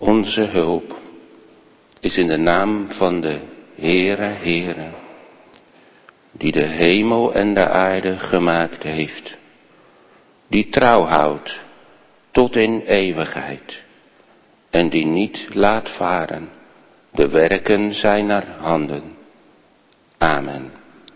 Onze hulp is in de naam van de Heere, die de hemel en de aarde gemaakt heeft, die trouw houdt tot in eeuwigheid en die niet laat varen de werken zijner handen. Amen.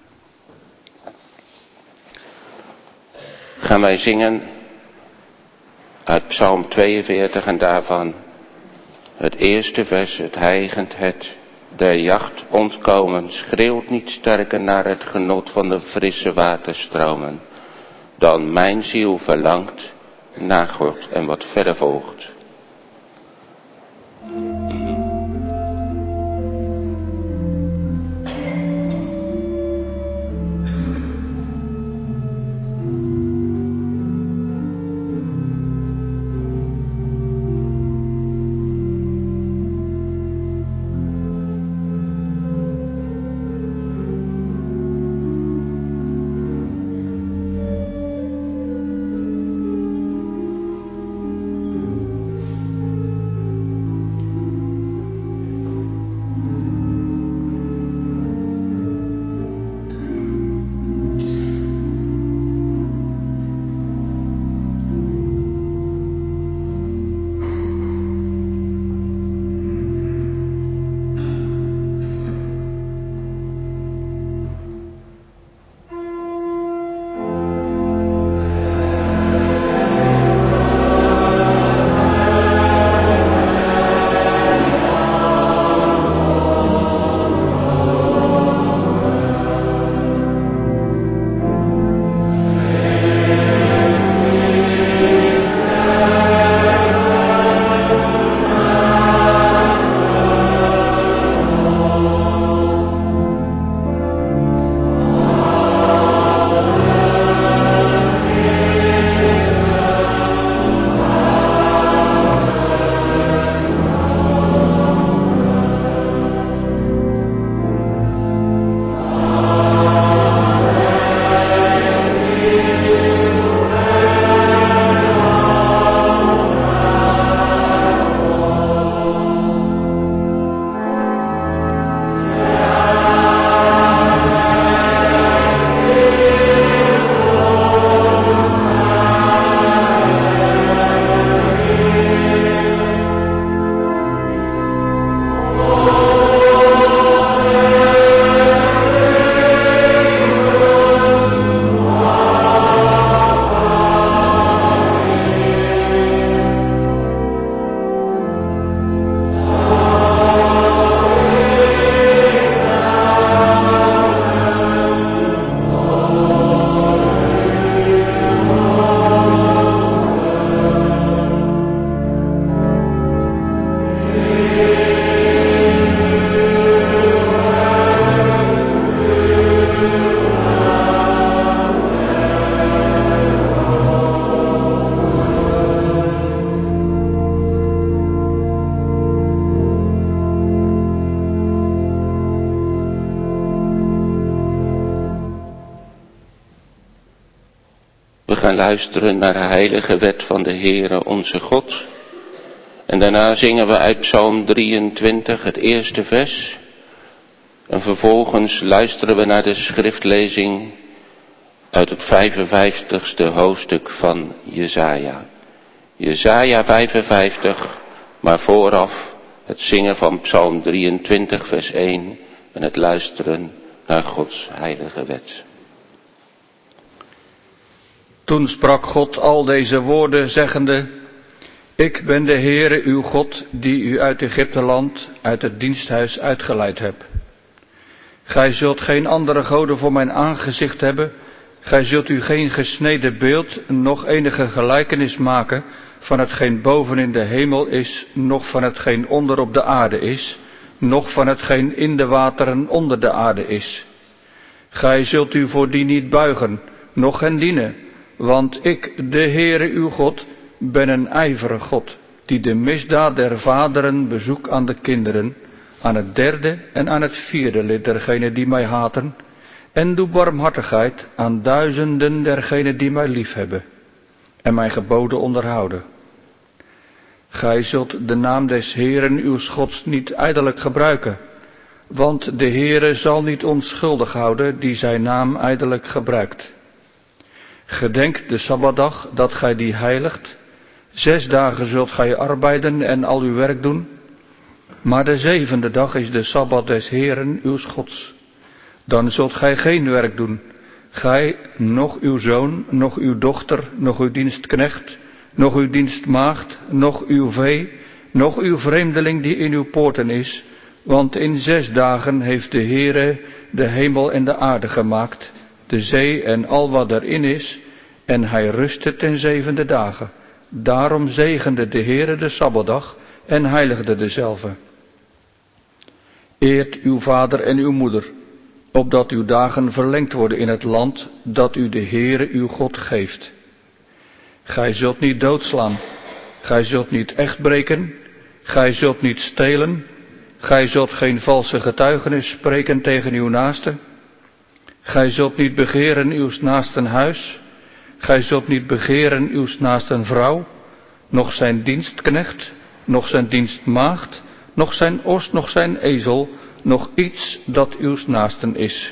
Gaan wij zingen uit Psalm 42 en daarvan het eerste vers, het hijgend het der jacht ontkomen, schreeuwt niet sterker naar het genot van de frisse waterstromen, dan mijn ziel verlangt naar God en wat verder volgt. We gaan luisteren naar de heilige wet van de Heere onze God. En daarna zingen we uit Psalm 23 het eerste vers. En vervolgens luisteren we naar de schriftlezing uit het 55ste hoofdstuk van Jesaja. Jesaja 55, maar vooraf het zingen van Psalm 23 vers 1 en het luisteren naar Gods heilige wet. Toen sprak God al deze woorden, zeggende: Ik ben de Heere uw God, die u uit Egypteland, uit het diensthuis uitgeleid heb. Gij zult geen andere goden voor mijn aangezicht hebben. Gij zult u geen gesneden beeld, noch enige gelijkenis maken van hetgeen boven in de hemel is, noch van hetgeen onder op de aarde is, noch van hetgeen in de wateren onder de aarde is. Gij zult u voor die niet buigen, noch hen dienen, want ik, de Heere uw God, ben een ijverig God, die de misdaad der vaderen bezoek aan de kinderen, aan het derde en aan het vierde lid dergenen die mij haten, en doe barmhartigheid aan duizenden dergenen die mij liefhebben en mijn geboden onderhouden. Gij zult de naam des Heeren uw Gods niet ijdelijk gebruiken, want de Heere zal niet onschuldig houden die zijn naam ijdelijk gebruikt. Gedenk de Sabbatdag dat gij die heiligt. 6 dagen zult gij arbeiden en al uw werk doen, maar de 7e dag is de Sabbat des Heeren uw Gods. Dan zult gij geen werk doen, gij, noch uw zoon, noch uw dochter, noch uw dienstknecht, noch uw dienstmaagd, noch uw vee, noch uw vreemdeling die in uw poorten is, want in 6 dagen heeft de Heere de hemel en de aarde gemaakt, de zee en al wat erin is, en hij rustte ten 7e dagen. Daarom zegende de Heere de Sabbatdag en heiligde dezelve. Eert uw vader en uw moeder, opdat uw dagen verlengd worden in het land dat u de Heere uw God geeft. Gij zult niet doodslaan, gij zult niet echt breken, gij zult niet stelen, gij zult geen valse getuigenis spreken tegen uw naaste, gij zult niet begeren uw naasten huis, gij zult niet begeren uw naasten vrouw, noch zijn dienstknecht, noch zijn dienstmaagd, noch zijn os, noch zijn ezel, noch iets dat uw naasten is.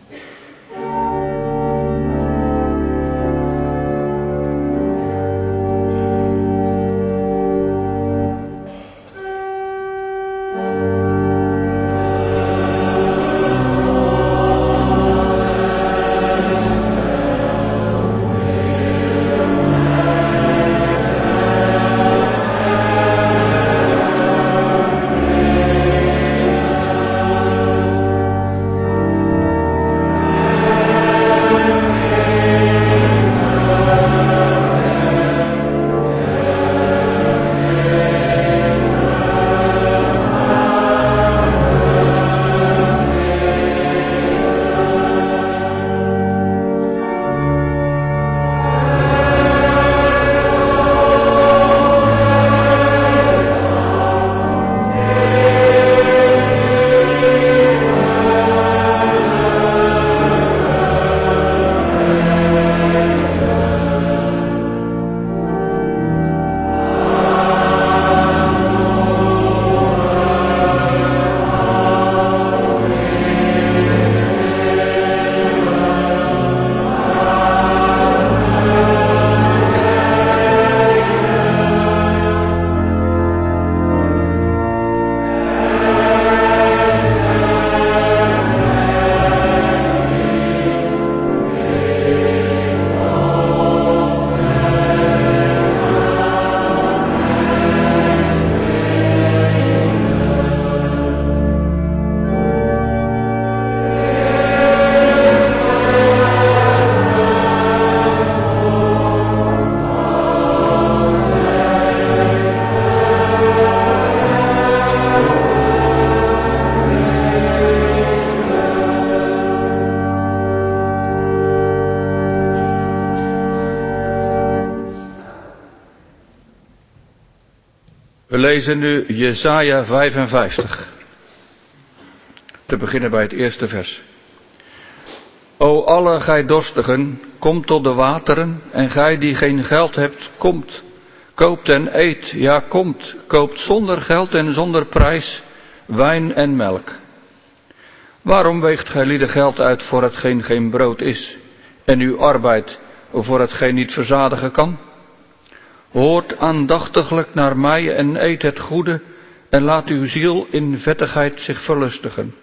We lezen nu Jesaja 55. Te beginnen bij het eerste vers. O alle gij dorstigen, kom tot de wateren, en gij die geen geld hebt, komt. Koopt en eet, ja komt, koopt zonder geld en zonder prijs, wijn en melk. Waarom weegt gij lieden geld uit voor hetgeen geen brood is, en uw arbeid voor hetgeen niet verzadigen kan? Hoort aandachtiglijk naar mij en eet het goede, en laat uw ziel in vettigheid zich verlustigen.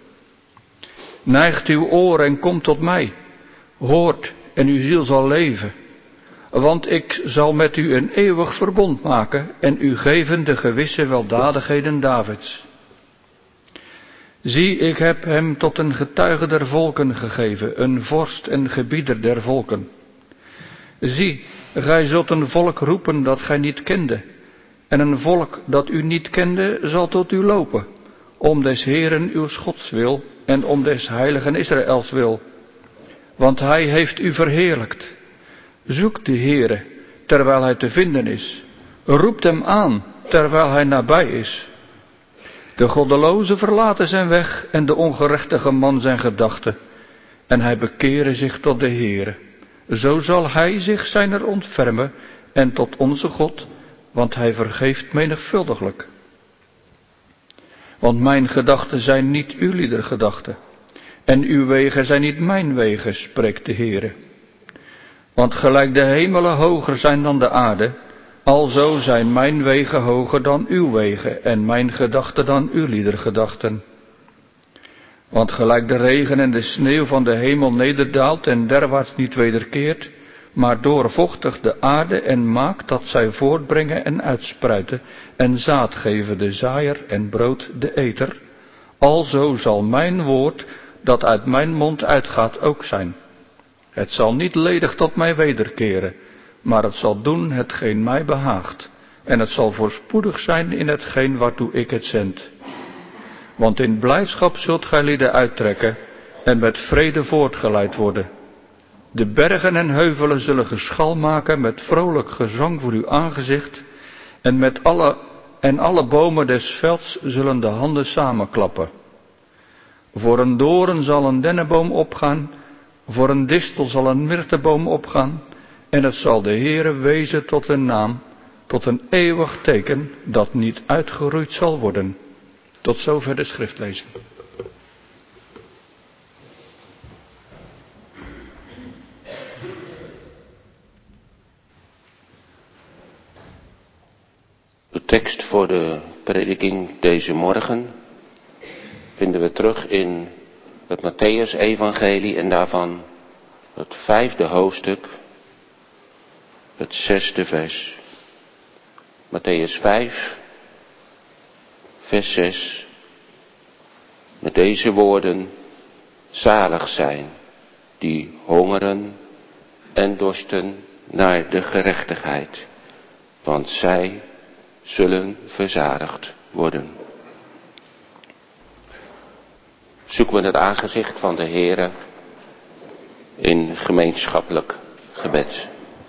Neigt uw oor en kom tot mij, hoort en uw ziel zal leven. Want ik zal met u een eeuwig verbond maken en u geven de gewisse weldadigheden Davids. Zie, ik heb hem tot een getuige der volken gegeven, een vorst en gebieder der volken. Zie, gij zult een volk roepen dat gij niet kende, en een volk dat u niet kende zal tot u lopen, om des Heeren uw Gods wil en om des heiligen Israëls wil. Want hij heeft u verheerlijkt. Zoek de Heere, terwijl hij te vinden is. Roept hem aan, terwijl hij nabij is. De goddeloze verlaten zijn weg en de ongerechtige man zijn gedachten. En hij bekere zich tot de Heere. Zo zal hij zich zijner ontfermen en tot onze God, want hij vergeeft menigvuldiglijk. Want mijn gedachten zijn niet ulieder gedachten, en uw wegen zijn niet mijn wegen, spreekt de Heere. Want gelijk de hemelen hoger zijn dan de aarde, alzo zijn mijn wegen hoger dan uw wegen, en mijn gedachten dan ulieder gedachten. Want gelijk de regen en de sneeuw van de hemel nederdaalt en derwaarts niet wederkeert, maar doorvochtigt de aarde en maakt dat zij voortbrengen en uitspruiten, en zaad geven de zaaier en brood de eter, alzo zal mijn woord dat uit mijn mond uitgaat ook zijn. Het zal niet ledig tot mij wederkeren, maar het zal doen hetgeen mij behaagt, en het zal voorspoedig zijn in hetgeen waartoe ik het zend. Want in blijdschap zult gij lieden uittrekken en met vrede voortgeleid worden. De bergen en heuvelen zullen geschal maken met vrolijk gezang voor uw aangezicht, en alle bomen des velds zullen de handen samenklappen. Voor een doorn zal een dennenboom opgaan, voor een distel zal een myrteboom opgaan, en het zal de Heere wezen tot een naam, tot een eeuwig teken dat niet uitgeroeid zal worden. Tot zover de schriftlezing. De tekst voor de prediking deze morgen vinden we terug in het Mattheüs-evangelie en daarvan het 5e hoofdstuk, het 6e vers. Mattheüs 5, vers 6. Met deze woorden: zalig zijn die hongeren en dorsten naar de gerechtigheid, want zij zullen verzadigd worden. Zoeken we het aangezicht van de Heere in gemeenschappelijk gebed.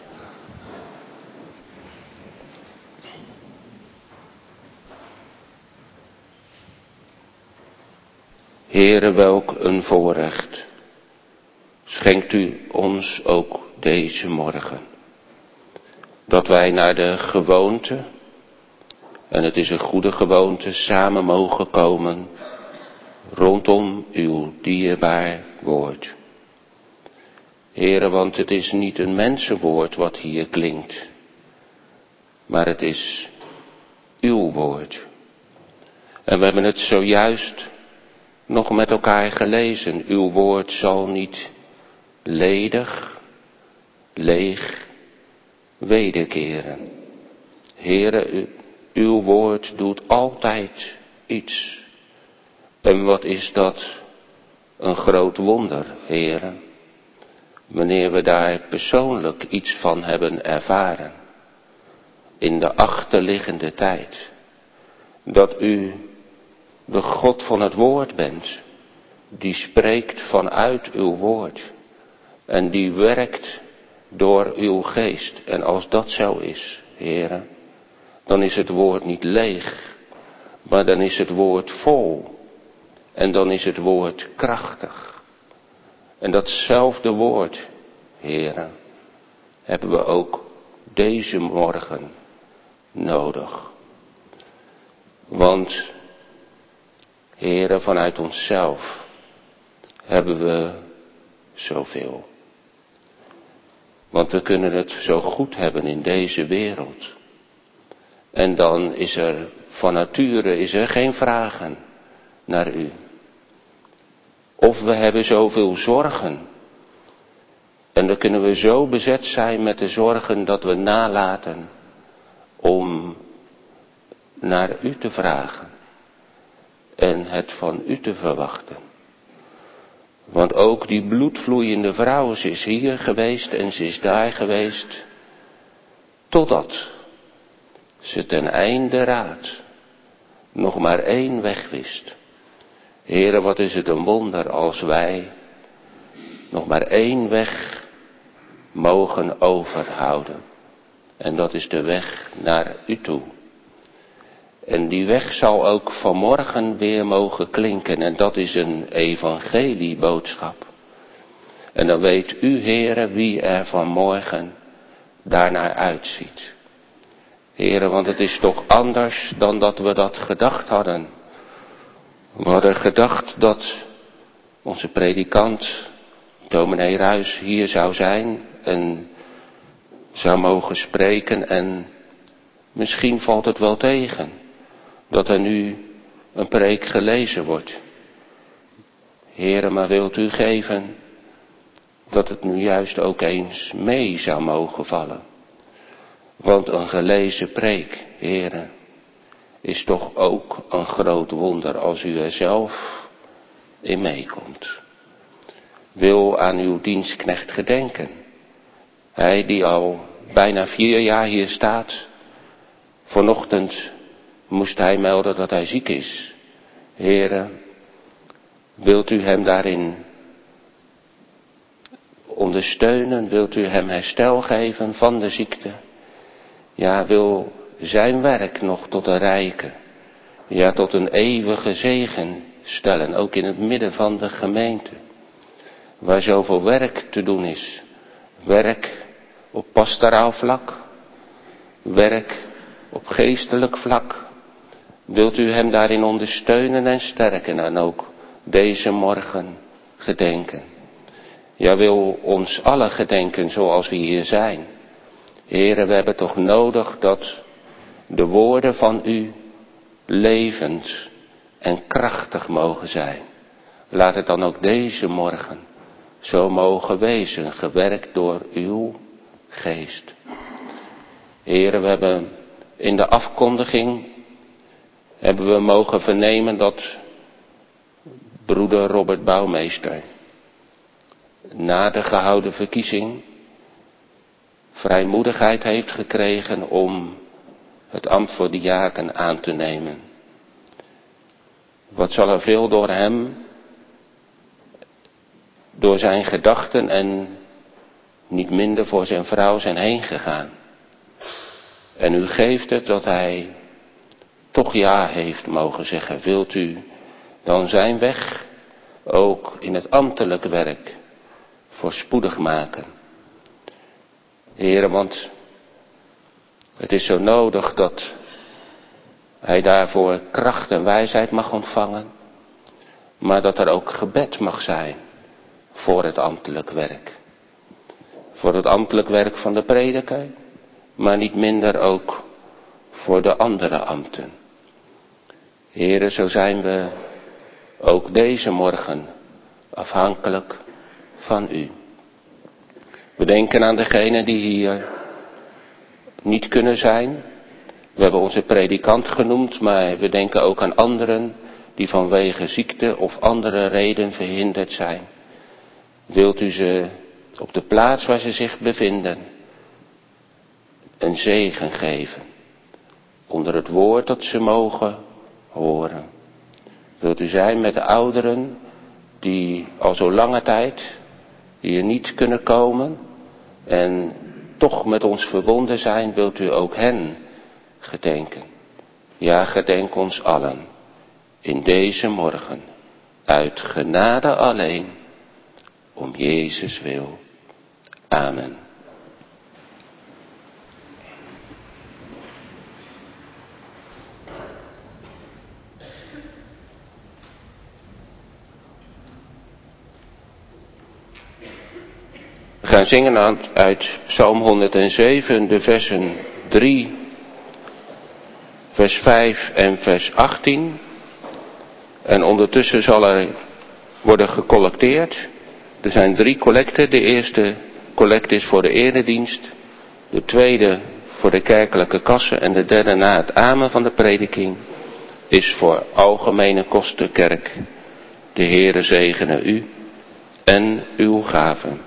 Heere, welk een voorrecht schenkt u ons ook deze morgen, dat wij naar de gewoonte, en het is een goede gewoonte, samen mogen komen rondom uw dierbaar woord. Heere, want het is niet een mensenwoord wat hier klinkt, maar het is uw woord. En we hebben het zojuist nog met elkaar gelezen. Uw woord zal niet ledig, leeg wederkeren. Heere, uw woord doet altijd iets. En wat is dat? Een groot wonder, Heere. Wanneer we daar persoonlijk iets van hebben ervaren. In de achterliggende tijd. Dat u de God van het woord bent. Die spreekt vanuit uw woord. En die werkt door uw geest. En als dat zo is, Heere, dan is het woord niet leeg. Maar dan is het woord vol. En dan is het woord krachtig. En datzelfde woord, Heere, hebben we ook deze morgen nodig. Want, Heere, vanuit onszelf hebben we zoveel. Want we kunnen het zo goed hebben in deze wereld. En dan is er van nature geen vragen naar u. Of we hebben zoveel zorgen. En dan kunnen we zo bezet zijn met de zorgen dat we nalaten om naar u te vragen. En het van u te verwachten. Want ook die bloedvloeiende vrouw, ze is hier geweest en ze is daar geweest. Totdat ze ten einde raad nog maar één weg wist. Heere, wat is het een wonder als wij nog maar één weg mogen overhouden. En dat is de weg naar u toe. En die weg zal ook vanmorgen weer mogen klinken. En dat is een evangelieboodschap. En dan weet u, Heere, wie er vanmorgen daarnaar uitziet. Heere, want het is toch anders dan dat we dat gedacht hadden. We hadden gedacht dat onze predikant, dominee Ruijs, hier zou zijn en zou mogen spreken en misschien valt het wel tegen dat er nu een preek gelezen wordt. Heere, maar wilt u geven dat het nu juist ook eens mee zou mogen vallen. Want een gelezen preek, Heere, is toch ook een groot wonder als u er zelf in meekomt. Wil aan uw dienstknecht gedenken. Hij die al bijna 4 jaar hier staat. Vanochtend moest hij melden dat hij ziek is. Heere, wilt u hem daarin ondersteunen? Wilt u hem herstel geven van de ziekte? Ja, wil zijn werk nog tot een rijke, ja, tot een eeuwige zegen stellen, ook in het midden van de gemeente, waar zoveel werk te doen is. Werk op pastoraal vlak, werk op geestelijk vlak. Wilt u hem daarin ondersteunen en sterken en ook deze morgen gedenken. Ja, wil ons alle gedenken zoals we hier zijn. Heere, we hebben toch nodig dat de woorden van u levend en krachtig mogen zijn. Laat het dan ook deze morgen zo mogen wezen, gewerkt door uw geest. Heere, we hebben in de afkondiging hebben we mogen vernemen dat broeder Robert Bouwmeester na de gehouden verkiezing vrijmoedigheid heeft gekregen om het ambt voor diaken aan te nemen. Wat zal er veel door hem, door zijn gedachten en niet minder voor zijn vrouw zijn heen gegaan. En u geeft het dat hij toch ja heeft mogen zeggen. Wilt u dan zijn weg ook in het ambtelijk werk voorspoedig maken? Heere, want het is zo nodig dat hij daarvoor kracht en wijsheid mag ontvangen, maar dat er ook gebed mag zijn voor het ambtelijk werk. Voor het ambtelijk werk van de prediker, maar niet minder ook voor de andere ambten. Heere, zo zijn we ook deze morgen afhankelijk van u. We denken aan degenen die hier niet kunnen zijn. We hebben onze predikant genoemd, maar we denken ook aan anderen die vanwege ziekte of andere reden verhinderd zijn. Wilt u ze op de plaats waar ze zich bevinden een zegen geven, onder het woord dat ze mogen horen. Wilt u zijn met de ouderen die al zo lange tijd hier niet kunnen komen en toch met ons verbonden zijn, wilt u ook hen gedenken. Ja, gedenk ons allen in deze morgen, uit genade alleen, om Jezus wil. Amen. We gaan zingen uit Psalm 107, de versen 3, vers 5 en vers 18. En ondertussen zal er worden gecollecteerd. Er zijn 3 collecten. De eerste collect is voor de eredienst. De tweede voor de kerkelijke kassen. En de derde na het amen van de prediking is voor algemene kostenkerk. De Heere zegene u en uw gaven.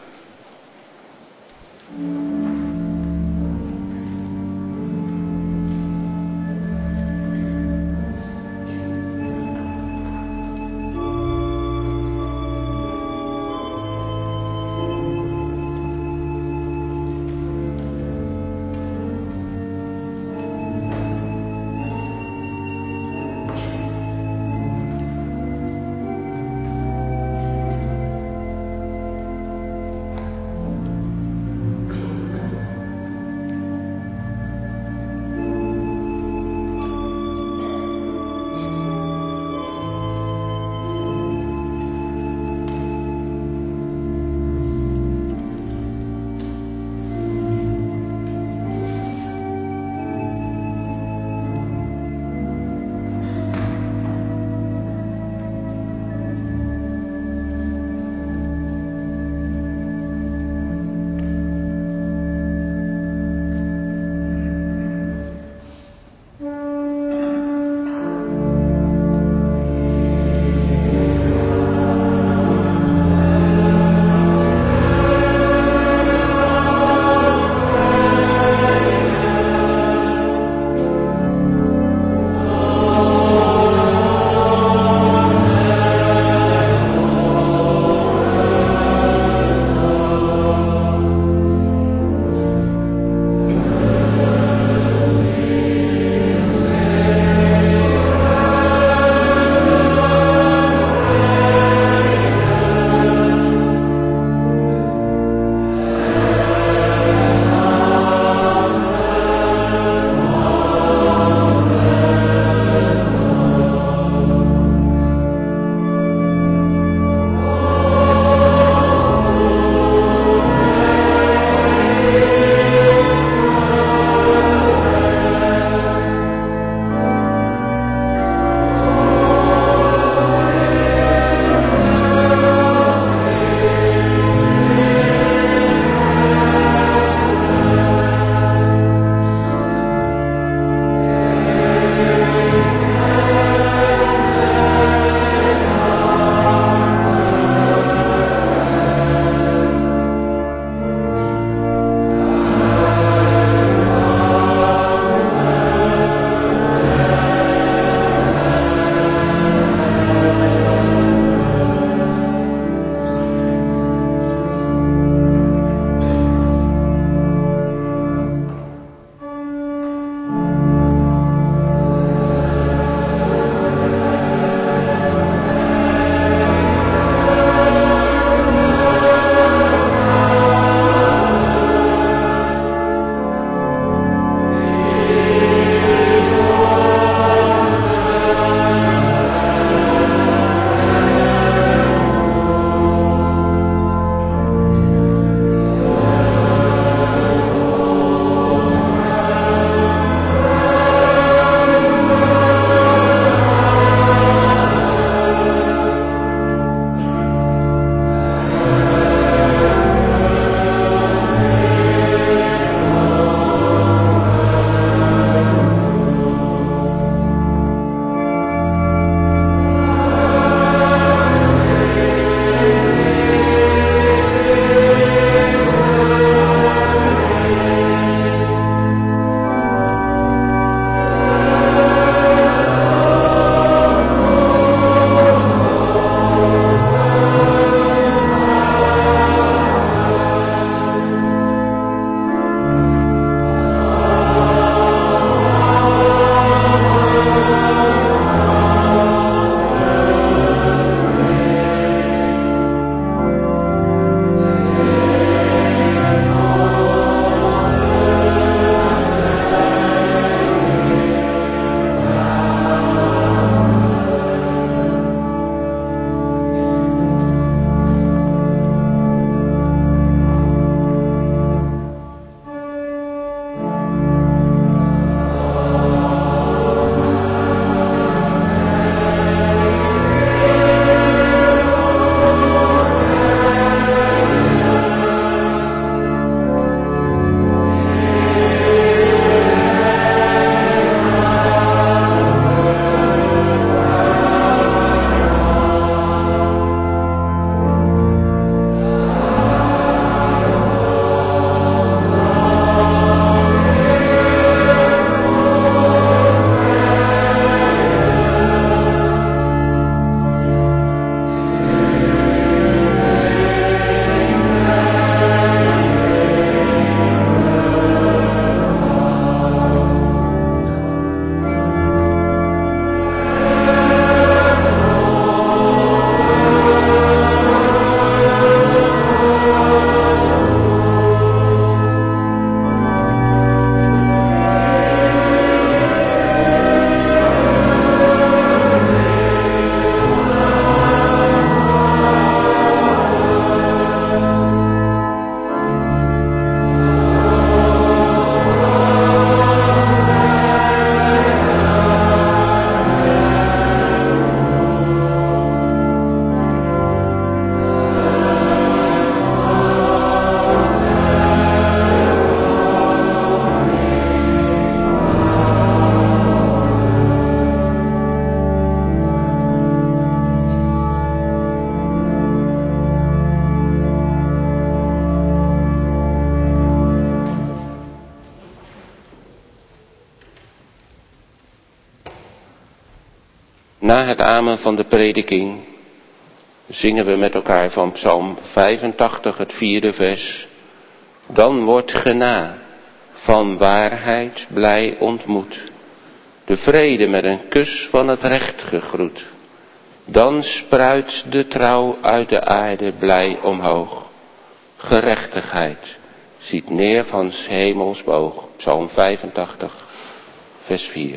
Na het amen van de prediking zingen we met elkaar van Psalm 85, het 4e vers. Dan wordt gena van waarheid blij ontmoet, de vrede met een kus van het recht gegroet. Dan spruit de trouw uit de aarde blij omhoog. Gerechtigheid ziet neer van 's hemels boog. Psalm 85, vers 4.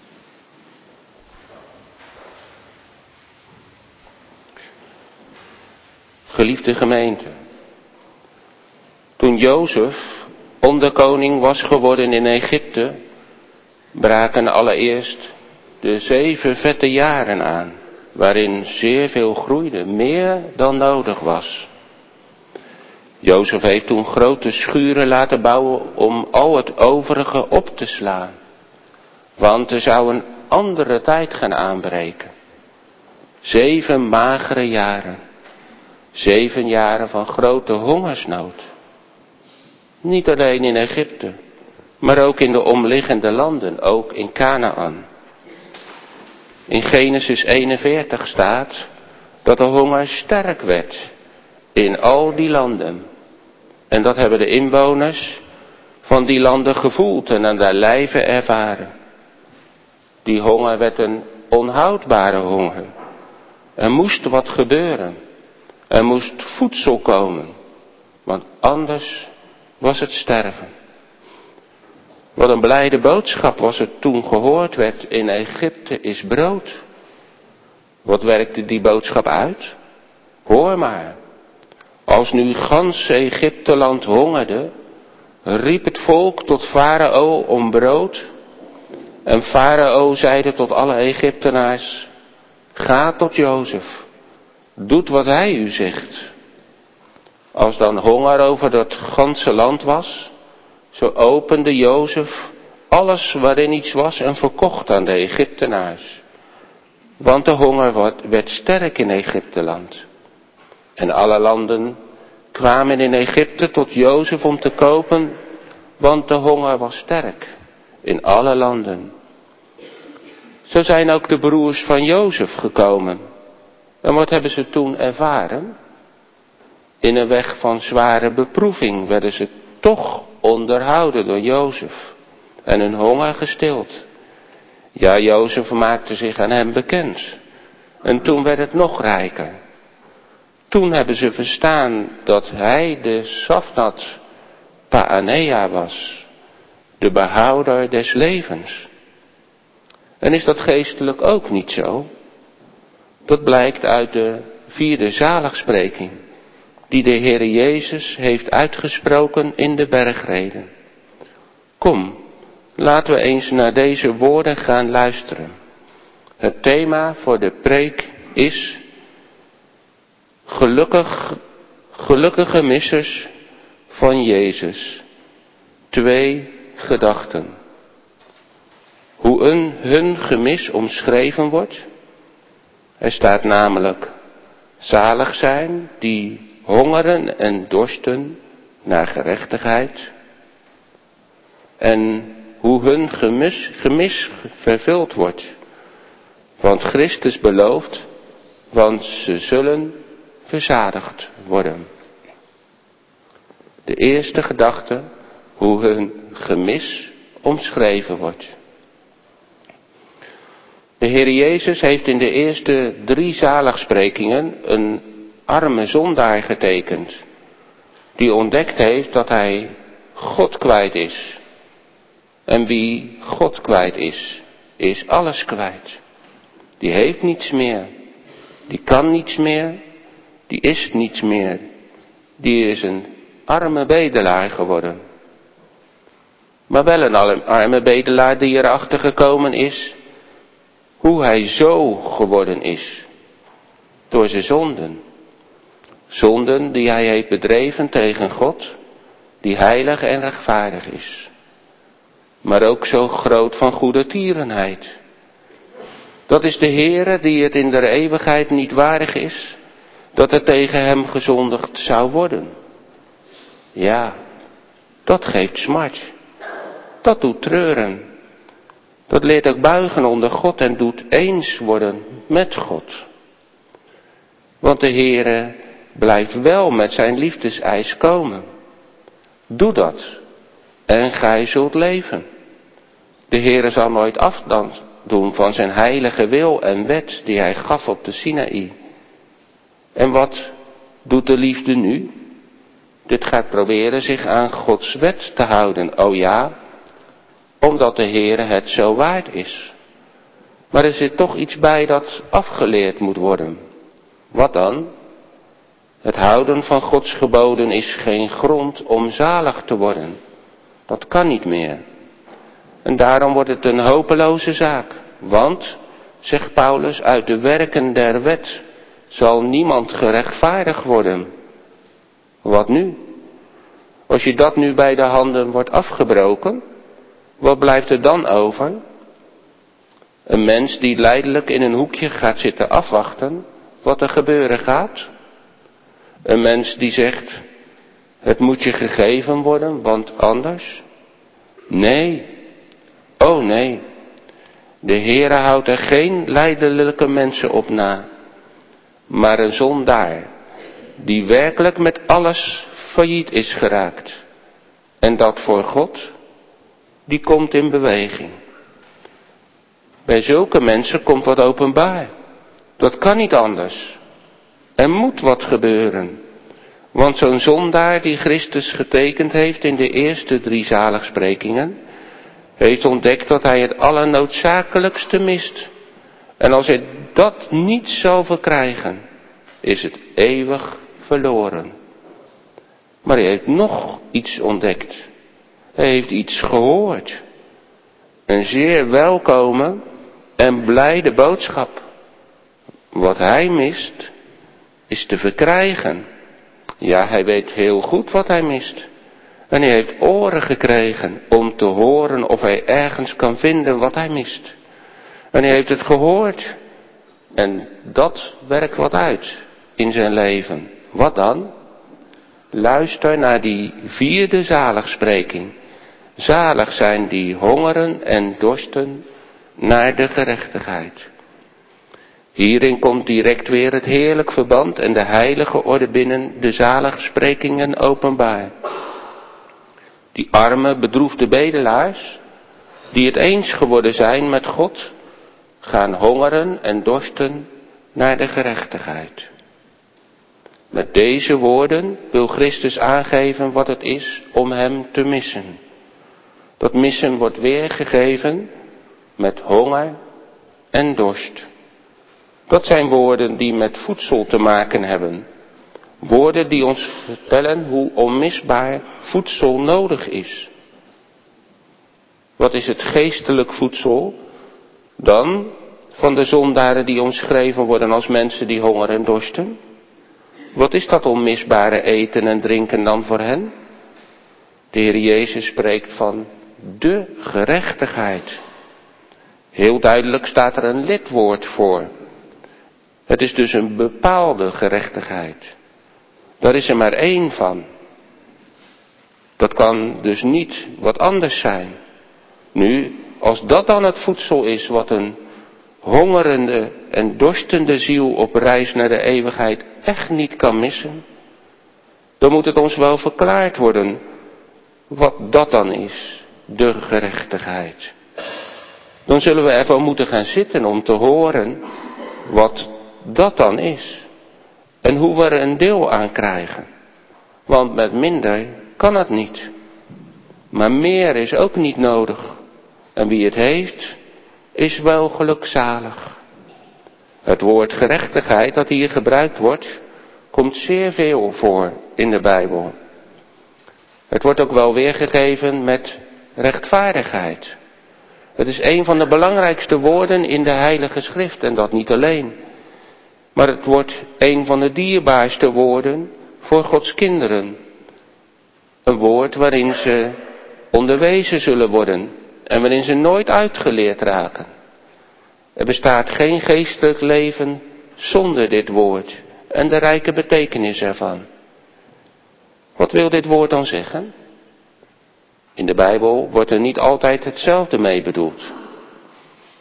Geliefde gemeente, toen Jozef onderkoning was geworden in Egypte, braken allereerst de 7 vette jaren aan, waarin zeer veel groeide, meer dan nodig was. Jozef heeft toen grote schuren laten bouwen om al het overige op te slaan, want er zou een andere tijd gaan aanbreken. 7 magere jaren, 7 jaren van grote hongersnood. Niet alleen in Egypte, maar ook in de omliggende landen, ook in Kanaan. In Genesis 41 staat dat de honger sterk werd in al die landen. En dat hebben de inwoners van die landen gevoeld en aan de lijve ervaren. Die honger werd een onhoudbare honger. Er moest wat gebeuren. Er moest voedsel komen, want anders was het sterven. Wat een blijde boodschap was het toen gehoord werd: in Egypte is brood. Wat werkte die boodschap uit? Hoor maar, als nu gans Egypteland hongerde, riep het volk tot Farao om brood. En Farao zeide tot alle Egyptenaars: ga tot Jozef, doet wat hij u zegt. Als dan honger over dat ganse land was, zo opende Jozef alles waarin iets was en verkocht aan de Egyptenaars. Want de honger werd sterk in Egypteland. En alle landen kwamen in Egypte tot Jozef om te kopen, want de honger was sterk in alle landen. Zo zijn ook de broers van Jozef gekomen. En wat hebben ze toen ervaren? In een weg van zware beproeving werden ze toch onderhouden door Jozef en hun honger gestild. Ja, Jozef maakte zich aan hem bekend. En toen werd het nog rijker. Toen hebben ze verstaan dat hij de Safnat Paanea was, de behouder des levens. En is dat geestelijk ook niet zo? Dat blijkt uit de 4e zaligspreking, die de Heer Jezus heeft uitgesproken in de bergreden. Kom, laten we eens naar deze woorden gaan luisteren. Het thema voor de preek is: gelukkige missers van Jezus. 2 gedachten. Hoe hun gemis omschreven wordt. Er staat namelijk: zalig zijn die hongeren en dorsten naar gerechtigheid. En hoe hun gemis vervuld wordt. Want Christus belooft, want ze zullen verzadigd worden. De eerste gedachte, hoe hun gemis omschreven wordt. De Heer Jezus heeft in de eerste 3 zaligsprekingen een arme zondaar getekend, die ontdekt heeft dat hij God kwijt is. En wie God kwijt is alles kwijt. Die heeft niets meer, die kan niets meer, die is niets meer. Die is een arme bedelaar geworden. Maar wel een arme bedelaar die erachter gekomen is hoe hij zo geworden is. Door zijn zonden. Zonden die hij heeft bedreven tegen God, die heilig en rechtvaardig is. Maar ook zo groot van goede tierenheid. Dat is de Heere die het in der eeuwigheid niet waardig is, dat er tegen hem gezondigd zou worden. Ja, dat geeft smart. Dat doet treuren. Dat leert ook buigen onder God en doet eens worden met God. Want de Heere blijft wel met zijn liefdeseis komen. Doe dat en gij zult leven. De Heere zal nooit afdoen van zijn heilige wil en wet die hij gaf op de Sinaï. En wat doet de liefde nu? Dit gaat proberen zich aan Gods wet te houden. O ja, omdat de Heere het zo waard is. Maar er zit toch iets bij dat afgeleerd moet worden. Wat dan? Het houden van Gods geboden is geen grond om zalig te worden. Dat kan niet meer. En daarom wordt het een hopeloze zaak. Want, zegt Paulus, uit de werken der wet zal niemand gerechtvaardigd worden. Wat nu? Als je dat nu bij de handen wordt afgebroken, wat blijft er dan over? Een mens die lijdelijk in een hoekje gaat zitten afwachten wat er gebeuren gaat? Een mens die zegt, het moet je gegeven worden, want anders? Nee, oh nee. De Heere houdt er geen lijdelijke mensen op na, maar een zondaar, die werkelijk met alles failliet is geraakt. En dat voor God, die komt in beweging. Bij zulke mensen komt wat openbaar. Dat kan niet anders. Er moet wat gebeuren. Want zo'n zondaar die Christus getekend heeft in de eerste 3 zaligsprekingen, heeft ontdekt dat hij het allernoodzakelijkste mist. En als hij dat niet zal verkrijgen, is het eeuwig verloren. Maar hij heeft nog iets ontdekt. Hij heeft iets gehoord. Een zeer welkome en blijde boodschap. Wat hij mist, is te verkrijgen. Ja, hij weet heel goed wat hij mist. En hij heeft oren gekregen om te horen of hij ergens kan vinden wat hij mist. En hij heeft het gehoord. En dat werkt wat uit in zijn leven. Wat dan? Luister naar die 4e zaligspreking. Zalig zijn die hongeren en dorsten naar de gerechtigheid. Hierin komt direct weer het heerlijk verband en de heilige orde binnen de zaligsprekingen openbaar. Die arme, bedroefde bedelaars, die het eens geworden zijn met God, gaan hongeren en dorsten naar de gerechtigheid. Met deze woorden wil Christus aangeven wat het is om hem te missen. Dat missen wordt weergegeven met honger en dorst. Dat zijn woorden die met voedsel te maken hebben. Woorden die ons vertellen hoe onmisbaar voedsel nodig is. Wat is het geestelijk voedsel dan van de zondaren die omschreven worden als mensen die honger en dorsten? Wat is dat onmisbare eten en drinken dan voor hen? De Heer Jezus spreekt van de gerechtigheid. Heel duidelijk staat er een lidwoord voor. Het is dus een bepaalde gerechtigheid. Daar is er maar 1 van. Dat kan dus niet wat anders zijn. Nu, als dat dan het voedsel is wat een hongerende en dorstende ziel op reis naar de eeuwigheid echt niet kan missen, dan moet het ons wel verklaard worden wat dat dan is, de gerechtigheid. Dan zullen we ervoor moeten gaan zitten om te horen wat dat dan is. En hoe we er een deel aan krijgen. Want met minder kan het niet. Maar meer is ook niet nodig. En wie het heeft, is wel gelukzalig. Het woord gerechtigheid dat hier gebruikt wordt, komt zeer veel voor in de Bijbel. Het wordt ook wel weergegeven met rechtvaardigheid. Het is een van de belangrijkste woorden in de Heilige Schrift en dat niet alleen. Maar het wordt een van de dierbaarste woorden voor Gods kinderen. Een woord waarin ze onderwezen zullen worden en waarin ze nooit uitgeleerd raken. Er bestaat geen geestelijk leven zonder dit woord en de rijke betekenis ervan. Wat wil dit woord dan zeggen? In de Bijbel wordt er niet altijd hetzelfde mee bedoeld.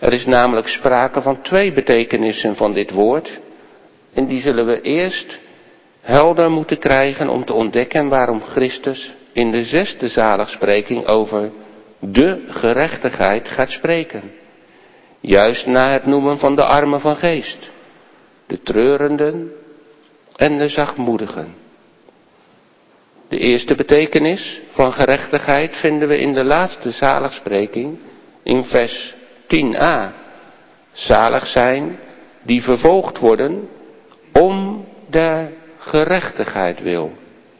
Er is namelijk sprake van 2 betekenissen van dit woord. En die zullen we eerst helder moeten krijgen om te ontdekken waarom Christus in de 6e zaligspreking over de gerechtigheid gaat spreken. Juist na het noemen van de armen van geest, de treurenden en de zachtmoedigen. De eerste betekenis van gerechtigheid vinden we in de laatste zaligspreking in vers 10a. Zalig zijn die vervolgd worden om der gerechtigheid wil.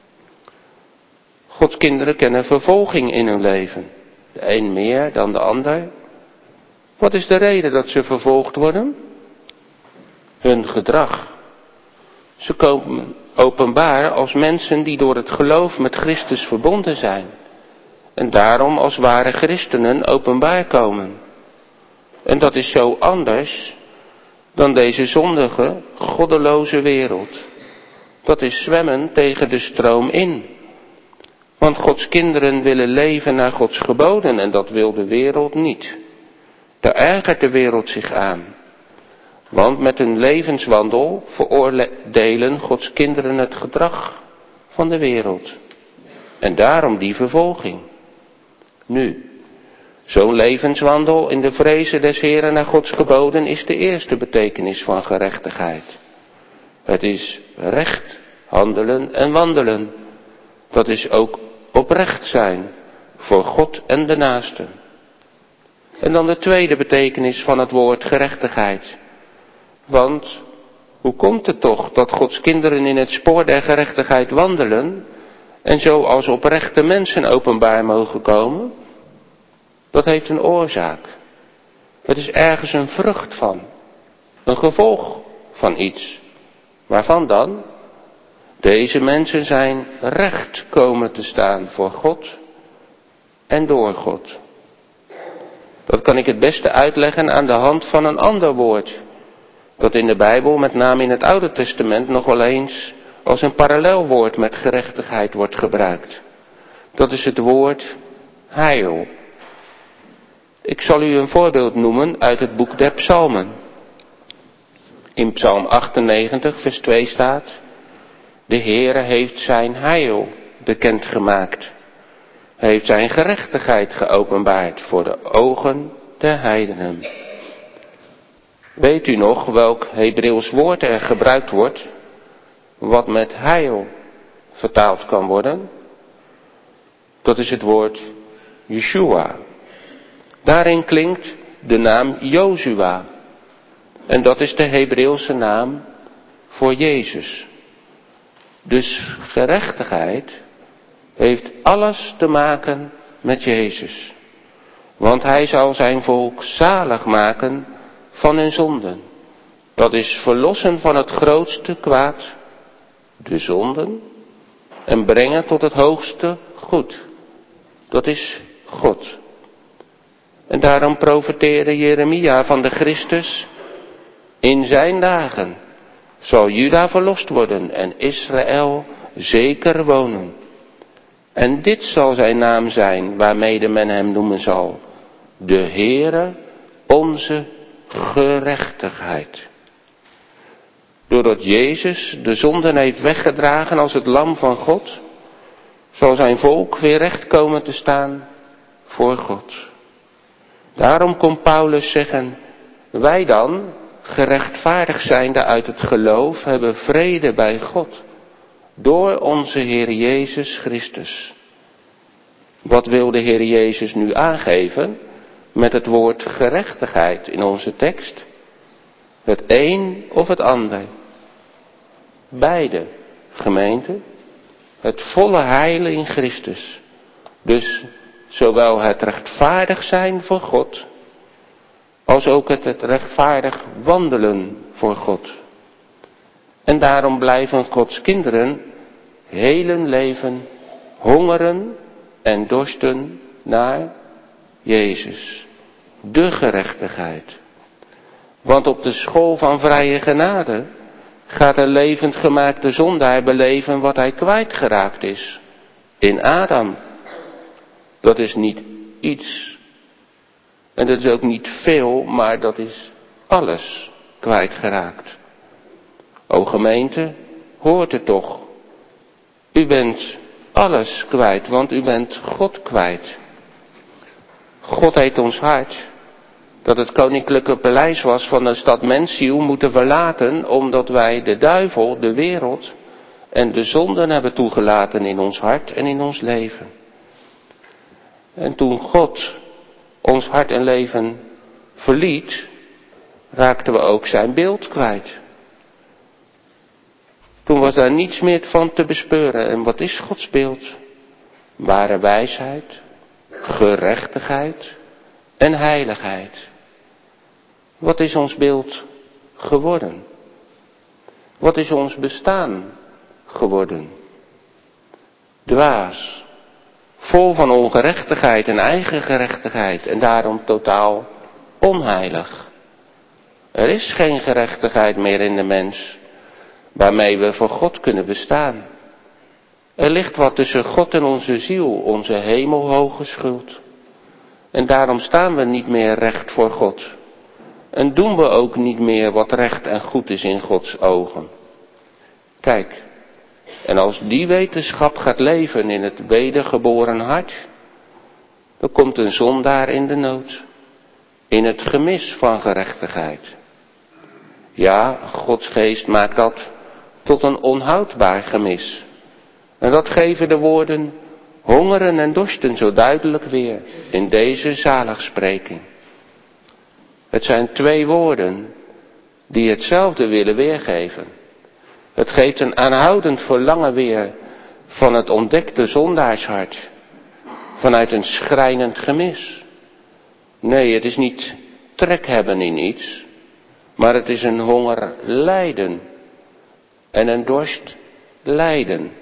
Gods kinderen kennen vervolging in hun leven. De een meer dan de ander. Wat is de reden dat ze vervolgd worden? Hun gedrag. Ze komen openbaar als mensen die door het geloof met Christus verbonden zijn. En daarom als ware christenen openbaar komen. En dat is zo anders dan deze zondige, goddeloze wereld. Dat is zwemmen tegen de stroom in. Want Gods kinderen willen leven naar Gods geboden en dat wil de wereld niet. Daar ergert de wereld zich aan. Want met hun levenswandel veroordelen Gods kinderen het gedrag van de wereld. En daarom die vervolging. Nu, zo'n levenswandel in de vrezen des Heren naar Gods geboden is de eerste betekenis van gerechtigheid. Het is recht, handelen en wandelen. Dat is ook oprecht zijn voor God en de naaste. En dan de tweede betekenis van het woord gerechtigheid. Want hoe komt het toch dat Gods kinderen in het spoor der gerechtigheid wandelen en zo als oprechte mensen openbaar mogen komen? Dat heeft een oorzaak. Het is ergens een vrucht van, een gevolg van iets. Waarvan dan? Deze mensen zijn recht komen te staan voor God en door God. Dat kan ik het beste uitleggen aan de hand van een ander woord. Dat in de Bijbel, met name in het Oude Testament, nog wel eens als een parallelwoord met gerechtigheid wordt gebruikt. Dat is het woord heil. Ik zal u een voorbeeld noemen uit het boek der Psalmen. In Psalm 98 vers 2 staat: De Heere heeft zijn heil bekendgemaakt. Hij heeft zijn gerechtigheid geopenbaard voor de ogen der heidenen. Weet u nog welk Hebreeuws woord er gebruikt wordt, wat met heil vertaald kan worden? Dat is het woord Yeshua. Daarin klinkt de naam Jozua. En dat is de Hebreeuwse naam voor Jezus. Dus gerechtigheid heeft alles te maken met Jezus. Want hij zal zijn volk zalig maken van hun zonden. Dat is verlossen van het grootste kwaad, de zonden, en brengen tot het hoogste goed. Dat is God. En daarom profeteerde Jeremia van de Christus: in zijn dagen zal Juda verlost worden en Israël zeker wonen. En dit zal zijn naam zijn waarmede men hem noemen zal: de Heere onze gerechtigheid. Doordat Jezus de zonden heeft weggedragen als het lam van God, zal zijn volk weer recht komen te staan voor God. Daarom kon Paulus zeggen: wij dan, gerechtvaardigd zijnde uit het geloof, hebben vrede bij God door onze Heer Jezus Christus. Wat wil de Heer Jezus nu aangeven met het woord gerechtigheid in onze tekst? Het een of het ander? Beide, gemeente. Het volle heil in Christus. Dus zowel het rechtvaardig zijn voor God, als ook het rechtvaardig wandelen voor God. En daarom blijven Gods kinderen heel hun leven hongeren en dorsten naar Jezus, de gerechtigheid. Want op de school van vrije genade gaat een levend gemaakte zondaar beleven wat hij kwijtgeraakt is in Adam. Dat is niet iets En dat is ook niet veel, maar dat is alles kwijtgeraakt. O gemeente, hoort het toch. U bent alles kwijt, want u bent God kwijt. God heeft ons hart, dat het koninklijke paleis was van de stad mensziel, moeten verlaten, omdat wij de duivel, de wereld en de zonden hebben toegelaten in ons hart en in ons leven. En toen God ons hart en leven verliet, raakten we ook zijn beeld kwijt. Toen was daar niets meer van te bespeuren. En wat is Gods beeld? Ware wijsheid, gerechtigheid en heiligheid. Wat is ons beeld geworden? Wat is ons bestaan geworden? Dwaas, vol van ongerechtigheid en eigen gerechtigheid en daarom totaal onheilig. Er is geen gerechtigheid meer in de mens, waarmee we voor God kunnen bestaan. Er ligt wat tussen God en onze ziel, onze hemelhoge schuld. En daarom staan we niet meer recht voor God. En doen we ook niet meer wat recht en goed is in Gods ogen. Kijk, en als die wetenschap gaat leven in het wedergeboren hart, dan komt een zondaar in de nood. In het gemis van gerechtigheid. Ja, Gods geest maakt dat tot een onhoudbaar gemis. En dat geven de woorden hongeren en dorsten zo duidelijk weer in deze zaligspreking. Het zijn twee woorden die hetzelfde willen weergeven. Het geeft een aanhoudend verlangen weer van het ontdekte zondaarshart, vanuit een schrijnend gemis. Nee, het is niet trek hebben in iets, maar het is een honger lijden en een dorst lijden.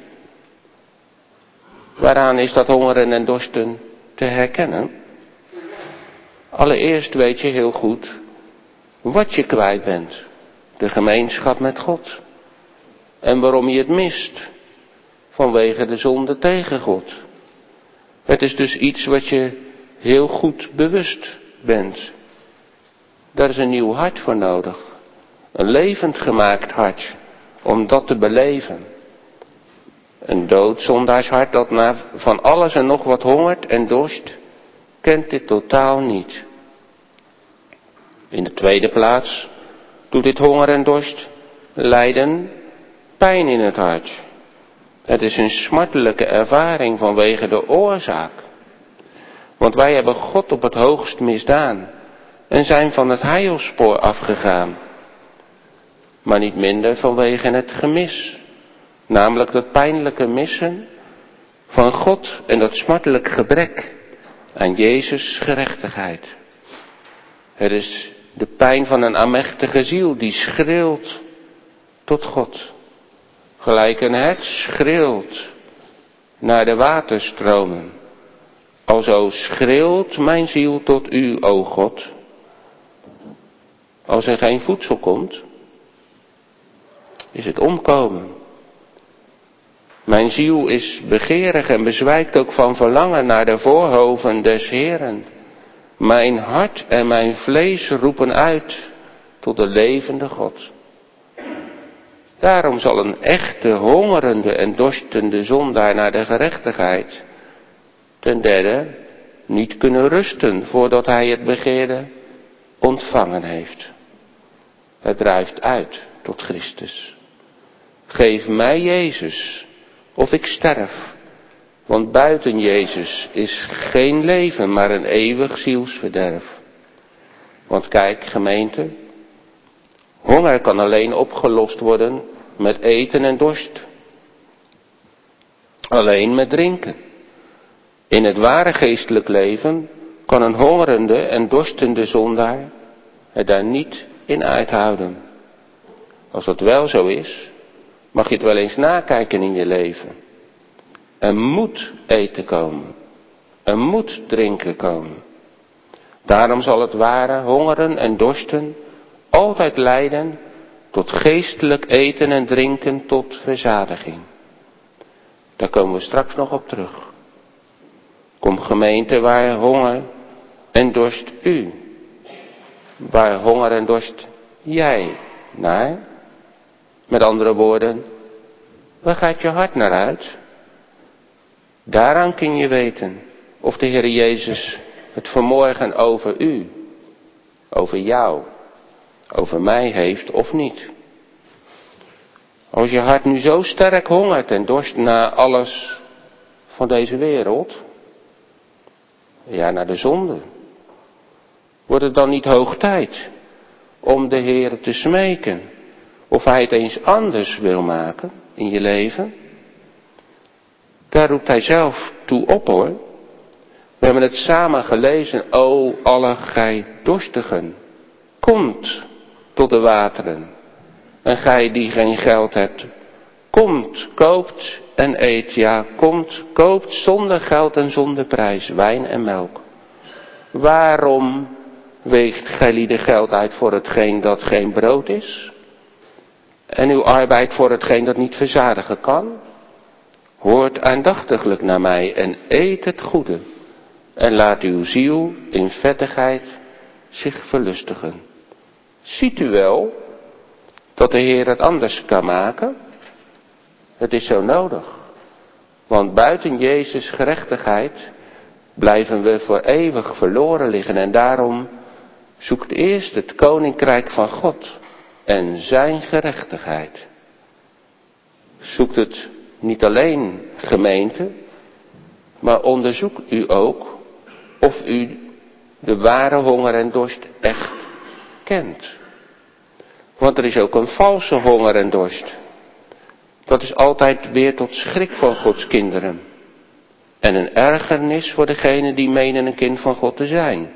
Waaraan is dat hongeren en dorsten te herkennen? Allereerst weet je heel goed wat je kwijt bent. De gemeenschap met God. En waarom je het mist. Vanwege de zonde tegen God. Het is dus iets wat je heel goed bewust bent. Daar is een nieuw hart voor nodig. Een levend gemaakt hart. Om dat te beleven. Een doodzondaarshart dat van alles en nog wat hongert en dorst, kent dit totaal niet. In de tweede plaats doet dit honger en dorst lijden pijn in het hart. Het is een smartelijke ervaring vanwege de oorzaak. Want wij hebben God op het hoogst misdaan en zijn van het heilspoor afgegaan. Maar niet minder vanwege het gemis. Namelijk dat pijnlijke missen van God en dat smartelijk gebrek aan Jezus' gerechtigheid. Het is de pijn van een amechtige ziel die schreeuwt tot God. Gelijk een hert schreeuwt naar de waterstromen. Alzo schreeuwt mijn ziel tot u, o God. Als er geen voedsel komt, is het omkomen. Mijn ziel is begeerig en bezwijkt ook van verlangen naar de voorhoven des Heeren. Mijn hart en mijn vlees roepen uit tot de levende God. Daarom zal een echte hongerende en dorstende zondaar naar de gerechtigheid ten derde niet kunnen rusten voordat hij het begeerde ontvangen heeft. Het drijft uit tot Christus. Geef mij Jezus, of ik sterf, want buiten Jezus is geen leven, maar een eeuwig zielsverderf. Want kijk, gemeente, honger kan alleen opgelost worden met eten en dorst. Alleen met drinken. In het ware geestelijk leven kan een hongerende en dorstende zondaar het daar niet in uithouden. Als dat wel zo is, mag je het wel eens nakijken in je leven. Er moet eten komen. Er moet drinken komen. Daarom zal het ware hongeren en dorsten altijd leiden tot geestelijk eten en drinken tot verzadiging. Daar komen we straks nog op terug. Kom gemeente waar honger en dorst u? Waar honger en dorst jij naar? Met andere woorden, waar gaat je hart naar uit? Daaraan kun je weten of de Heer Jezus het vanmorgen over u, over jou, over mij heeft of niet. Als je hart nu zo sterk hongert en dorst naar alles van deze wereld, ja, naar de zonde, wordt het dan niet hoog tijd om de Heer te smeken of Hij het eens anders wil maken in je leven? Daar roept Hij zelf toe op, hoor. We hebben het samen gelezen. O, alle gij dorstigen, komt tot de wateren. En gij die geen geld hebt, komt, koopt en eet. Ja, komt, koopt zonder geld en zonder prijs, wijn en melk. Waarom weegt gij lieden geld uit voor hetgeen dat geen brood is? En uw arbeid voor hetgeen dat niet verzadigen kan? Hoort aandachtiglijk naar mij en eet het goede. En laat uw ziel in vettigheid zich verlustigen. Ziet u wel dat de Heer het anders kan maken? Het is zo nodig. Want buiten Jezus' gerechtigheid blijven we voor eeuwig verloren liggen. En daarom zoekt eerst het koninkrijk van God en zijn gerechtigheid. Zoekt het niet alleen, gemeente, maar onderzoek u ook of u de ware honger en dorst echt kent. Want er is ook een valse honger en dorst. Dat is altijd weer tot schrik van Gods kinderen. En een ergernis voor degenen die menen een kind van God te zijn.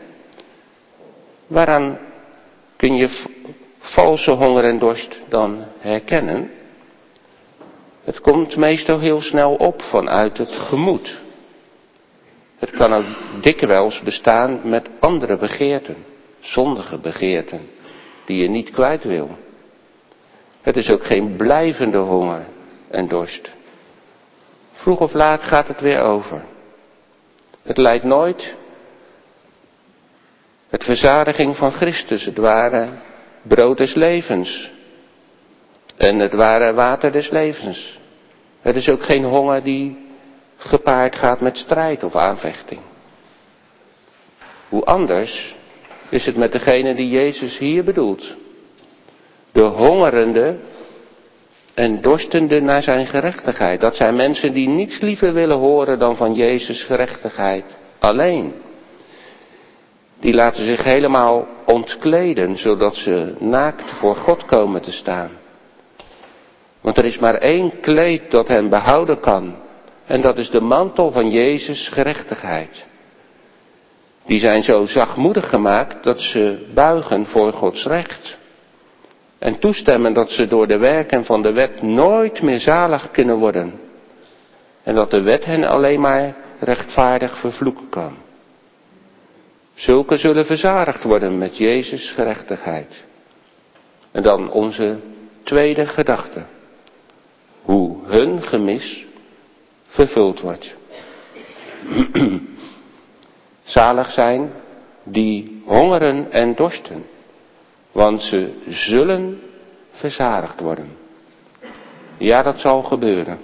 Waaraan kun je valse honger en dorst dan herkennen? Het komt meestal heel snel op vanuit het gemoed. Het kan ook dikwijls bestaan met andere begeerten, zondige begeerten, die je niet kwijt wil. Het is ook geen blijvende honger en dorst. Vroeg of laat gaat het weer over. Het leidt nooit het verzadiging van Christus, het ware brood des levens en het ware water des levens. Het is ook geen honger die gepaard gaat met strijd of aanvechting. Hoe anders is het met degene die Jezus hier bedoelt. De hongerende en dorstende naar zijn gerechtigheid. Dat zijn mensen die niets liever willen horen dan van Jezus' gerechtigheid alleen. Die laten zich helemaal ontkleden, zodat ze naakt voor God komen te staan. Want er is maar één kleed dat hen behouden kan. En dat is de mantel van Jezus' gerechtigheid. Die zijn zo zachtmoedig gemaakt dat ze buigen voor Gods recht. En toestemmen dat ze door de werken van de wet nooit meer zalig kunnen worden. En dat de wet hen alleen maar rechtvaardig vervloeken kan. Zulke zullen verzadigd worden met Jezus' gerechtigheid. En dan onze tweede gedachte. Hoe hun gemis vervuld wordt. Zalig zijn die hongeren en dorsten, want ze zullen verzadigd worden. Ja, dat zal gebeuren.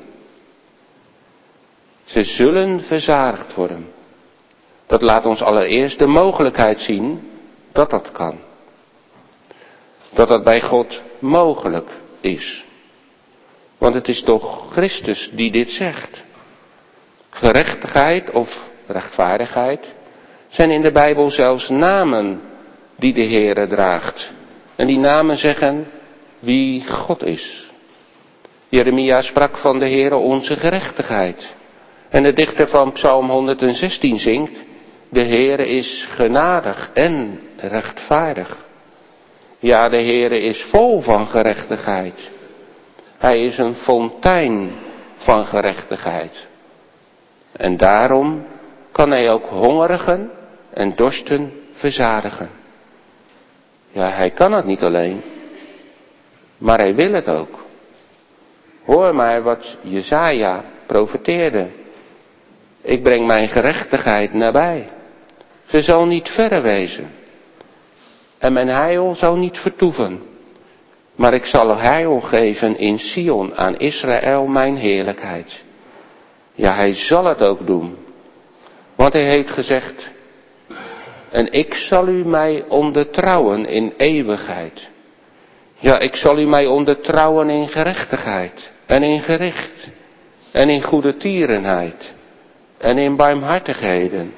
Ze zullen verzadigd worden. Dat laat ons allereerst de mogelijkheid zien dat dat kan. Dat dat bij God mogelijk is. Want het is toch Christus die dit zegt. Gerechtigheid of rechtvaardigheid zijn in de Bijbel zelfs namen die de Heere draagt. En die namen zeggen wie God is. Jeremia sprak van de Heere onze gerechtigheid. En de dichter van Psalm 116 zingt, de Heere is genadig en rechtvaardig. Ja, de Heere is vol van gerechtigheid. Hij is een fontein van gerechtigheid. En daarom kan hij ook hongerigen en dorsten verzadigen. Ja, hij kan het niet alleen, maar hij wil het ook. Hoor maar wat Jesaja profeteerde. Ik breng mijn gerechtigheid nabij, Ze zal niet verre wezen. En mijn heil zal niet vertoeven. Maar ik zal heil geven in Sion aan Israël mijn heerlijkheid. Ja, hij zal het ook doen. Want hij heeft gezegd, en ik zal u mij ondertrouwen in eeuwigheid. Ja, ik zal u mij ondertrouwen in gerechtigheid en in gericht en in goede tierenheid en in barmhartigheden.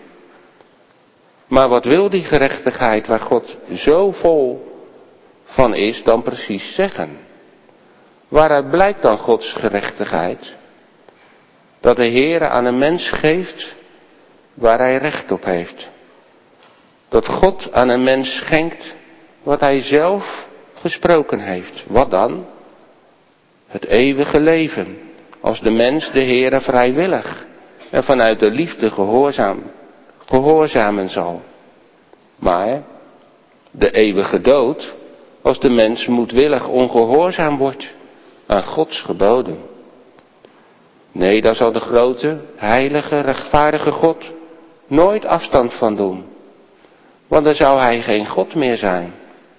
Maar wat wil die gerechtigheid waar God zo vol van is dan precies zeggen? Waaruit blijkt dan Gods gerechtigheid? Dat de Heere aan een mens geeft waar hij recht op heeft. Dat God aan een mens schenkt wat hij zelf gesproken heeft. Wat dan? Het eeuwige leven. Als de mens de Heere vrijwillig en vanuit de liefde gehoorzamen zal. Maar de eeuwige dood als de mens moedwillig ongehoorzaam wordt aan Gods geboden. Nee, daar zal de grote, heilige, rechtvaardige God nooit afstand van doen. Want dan zou hij geen God meer zijn.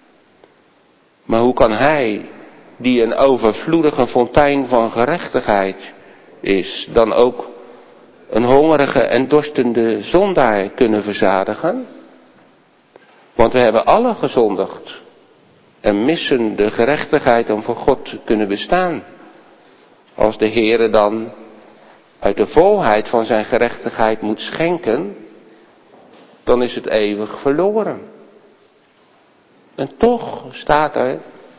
Maar hoe kan hij, die een overvloedige fontein van gerechtigheid is, dan ook een hongerige en dorstende zondaar kunnen verzadigen? Want we hebben alle gezondigd en missen de gerechtigheid om voor God te kunnen bestaan. Als de Heere dan uit de volheid van zijn gerechtigheid moet schenken, dan is het eeuwig verloren. En toch staat er,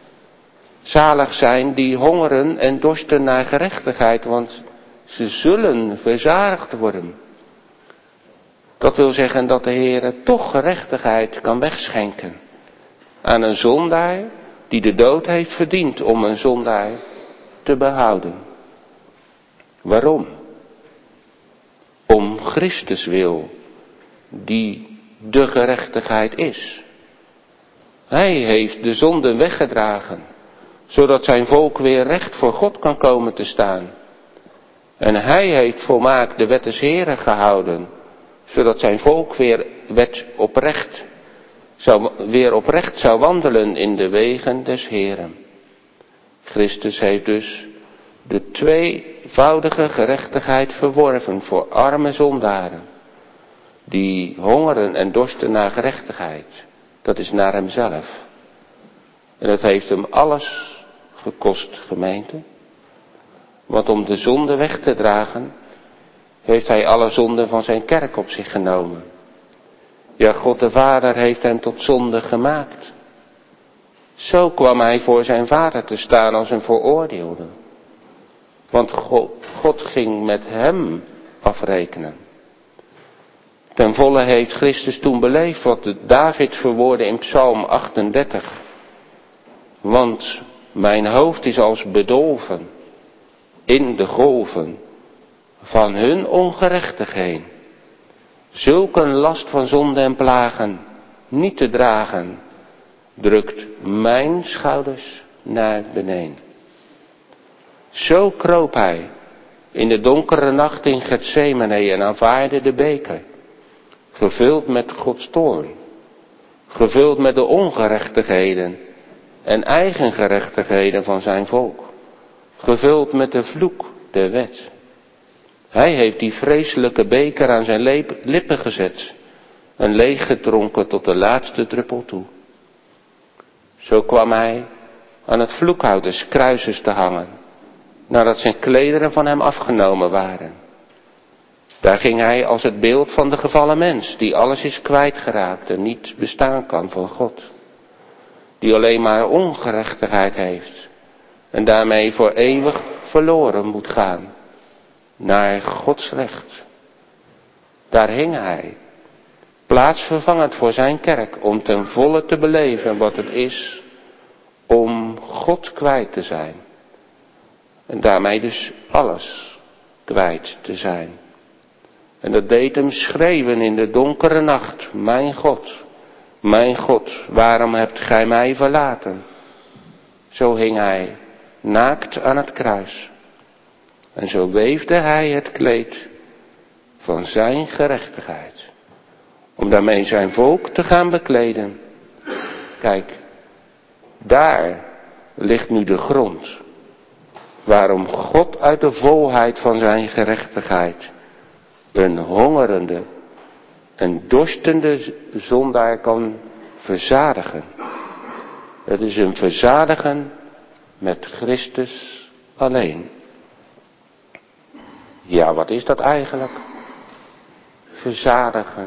zalig zijn die hongeren en dorsten naar gerechtigheid, want ze zullen verzadigd worden. Dat wil zeggen dat de Heere toch gerechtigheid kan wegschenken aan een zondaar die de dood heeft verdiend om een zondaar te behouden. Waarom? Om Christus wil, die de gerechtigheid is. Hij heeft de zonden weggedragen, zodat zijn volk weer recht voor God kan komen te staan. En hij heeft volmaakt de wet des Heeren gehouden, zodat zijn volk weer oprecht zou wandelen in de wegen des Heeren. Christus heeft dus de tweevoudige gerechtigheid verworven voor arme zondaren, die hongeren en dorsten naar gerechtigheid. Dat is naar hemzelf. En dat heeft hem alles gekost, gemeente. Want om de zonde weg te dragen, heeft hij alle zonden van zijn kerk op zich genomen. Ja, God de Vader heeft hem tot zonde gemaakt. Zo kwam hij voor zijn Vader te staan als een veroordeelde. Want God ging met hem afrekenen. Ten volle heeft Christus toen beleefd wat David verwoordde in Psalm 38. Want mijn hoofd is als bedolven in de golven van hun ongerechtigheden. Zulk een last van zonde en plagen niet te dragen, drukt mijn schouders naar beneden. Zo kroop hij in de donkere nacht in Getsemane en aanvaarde de beker, gevuld met Gods toorn, gevuld met de ongerechtigheden en eigen gerechtigheden van zijn volk, gevuld met de vloek der wet. Hij heeft die vreselijke beker aan zijn lippen gezet en leeggedronken tot de laatste druppel toe. Zo kwam hij aan het vloekhout des kruises te hangen, nadat zijn klederen van hem afgenomen waren. Daar ging hij als het beeld van de gevallen mens, die alles is kwijtgeraakt en niet bestaan kan voor God. Die alleen maar ongerechtigheid heeft en daarmee voor eeuwig verloren moet gaan naar Gods recht. Daar hing hij, plaatsvervangend voor zijn kerk, om ten volle te beleven wat het is om God kwijt te zijn. En daarmee dus alles kwijt te zijn. En dat deed hem schreeuwen in de donkere nacht: mijn God, waarom hebt gij mij verlaten? Zo hing hij naakt aan het kruis. En zo weefde hij het kleed van zijn gerechtigheid Om daarmee zijn volk te gaan bekleden. Kijk, daar ligt nu de grond. Waarom God uit de volheid van zijn gerechtigheid een hongerende en dorstende zondaar kan verzadigen. Het is een verzadigen met Christus alleen. Ja, wat is dat eigenlijk? Verzadigen.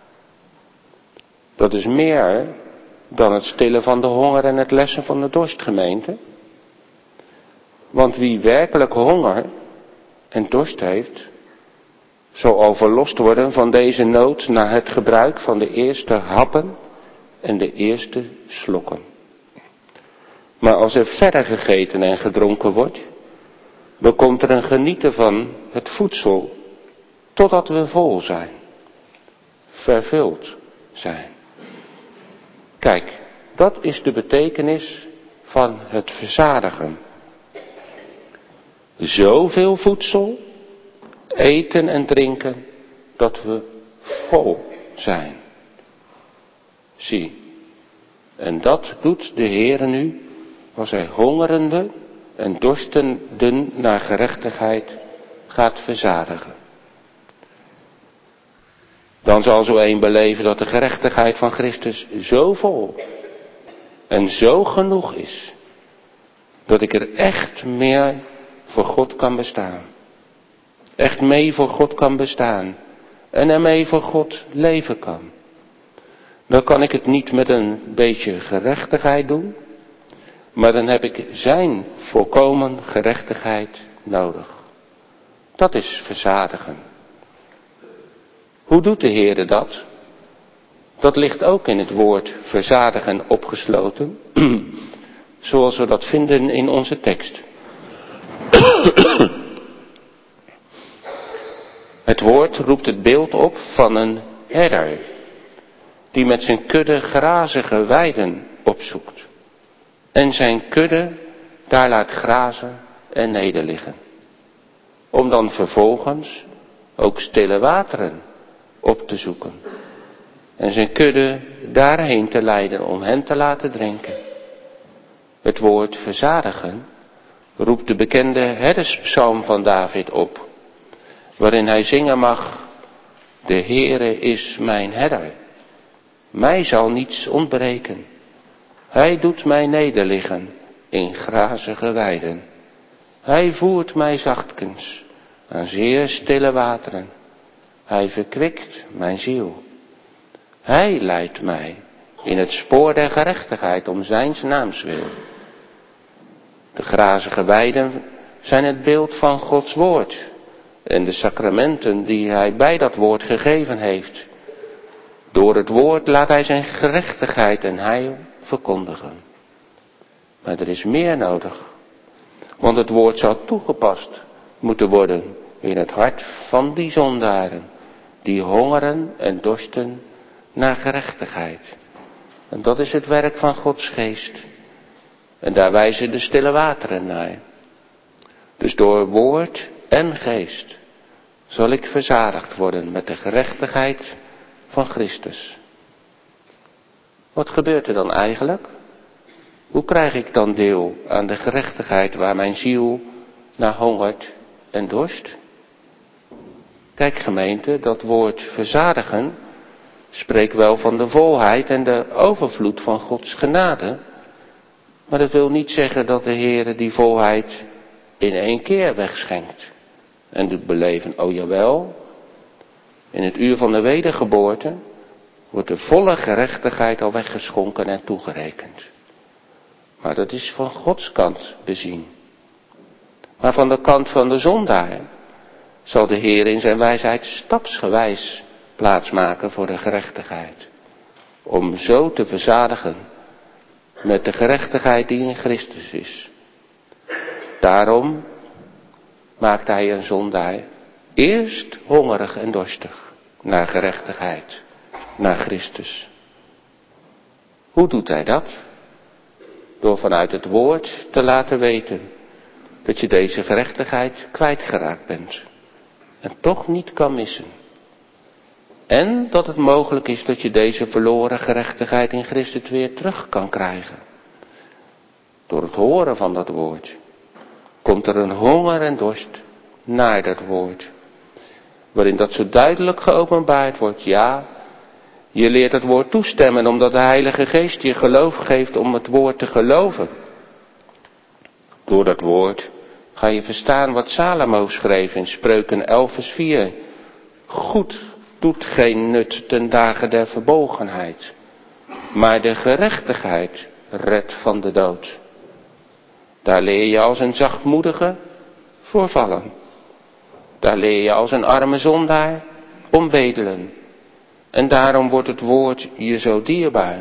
Dat is meer dan het stillen van de honger en het lessen van de dorst, gemeente. Want wie werkelijk honger en dorst heeft, zal overlost worden van deze nood na het gebruik van de eerste happen en de eerste slokken. Maar als er verder gegeten en gedronken wordt, dan komt er een genieten van het voedsel, totdat we vol zijn, vervuld zijn. Kijk, dat is de betekenis van het verzadigen. Zoveel voedsel, eten en drinken, dat we vol zijn. Zie, en dat doet de Heere nu, als hij hongerende en dorstenden naar gerechtigheid gaat verzadigen. Dan zal zo een beleven dat de gerechtigheid van Christus zo vol en zo genoeg is, dat ik er echt meer voor God kan bestaan. Echt mee voor God kan bestaan. En ermee voor God leven kan. Dan kan ik het niet met een beetje gerechtigheid doen. Maar dan heb ik zijn volkomen gerechtigheid nodig. Dat is verzadigen. Hoe doet de Heere dat? Dat ligt ook in het woord verzadigen opgesloten. Zoals we dat vinden in onze tekst. Het woord roept het beeld op van een herder, die met zijn kudde grazige weiden opzoekt. En zijn kudde daar laat grazen en nederliggen. Om dan vervolgens ook stille wateren op te zoeken. En zijn kudde daarheen te leiden om hen te laten drinken. Het woord verzadigen roept de bekende herderspsalm van David op. Waarin hij zingen mag: de Heere is mijn herder. Mij zal niets ontbreken. Hij doet mij nederliggen in grazige weiden. Hij voert mij zachtkens aan zeer stille wateren. Hij verkwikt mijn ziel. Hij leidt mij in het spoor der gerechtigheid om zijns naams wil. De grazige weiden zijn het beeld van Gods woord en de sacramenten die hij bij dat woord gegeven heeft. Door het woord laat hij zijn gerechtigheid en heil verkondigen. Maar er is meer nodig, want het woord zal toegepast moeten worden in het hart van die zondaren, die hongeren en dorsten naar gerechtigheid. En dat is het werk van Gods geest. En daar wijzen de stille wateren naar. Dus door woord en geest zal ik verzadigd worden met de gerechtigheid van Christus. Wat gebeurt er dan eigenlijk? Hoe krijg ik dan deel aan de gerechtigheid waar mijn ziel naar hongert en dorst? Kijk gemeente, dat woord verzadigen spreekt wel van de volheid en de overvloed van Gods genade. Maar dat wil niet zeggen dat de Heere die volheid in één keer wegschenkt. En doet beleven, oh jawel, in het uur van de wedergeboorte wordt de volle gerechtigheid al weggeschonken en toegerekend. Maar dat is van Gods kant bezien. Maar van de kant van de zondaar zal de Heer in zijn wijsheid stapsgewijs plaatsmaken voor de gerechtigheid. Om zo te verzadigen met de gerechtigheid die in Christus is. Daarom maakt hij een zondaar eerst hongerig en dorstig naar gerechtigheid, naar Christus. Hoe doet hij dat? Door vanuit het woord te laten weten dat je deze gerechtigheid kwijtgeraakt bent en toch niet kan missen. En dat het mogelijk is dat je deze verloren gerechtigheid in Christus weer terug kan krijgen. Door het horen van dat woord komt er een honger en dorst naar dat woord. Waarin dat zo duidelijk geopenbaard wordt. Ja, je leert het woord toestemmen omdat de Heilige Geest je geloof geeft om het woord te geloven. Door dat woord ga je verstaan wat Salomo schreef in Spreuken 11 vers 4. Goed doet geen nut ten dagen der verbolgenheid, maar de gerechtigheid redt van de dood. Daar leer je als een zachtmoedige voorvallen. Daar leer je als een arme zondaar om bedelen. En daarom wordt het woord je zo dierbaar,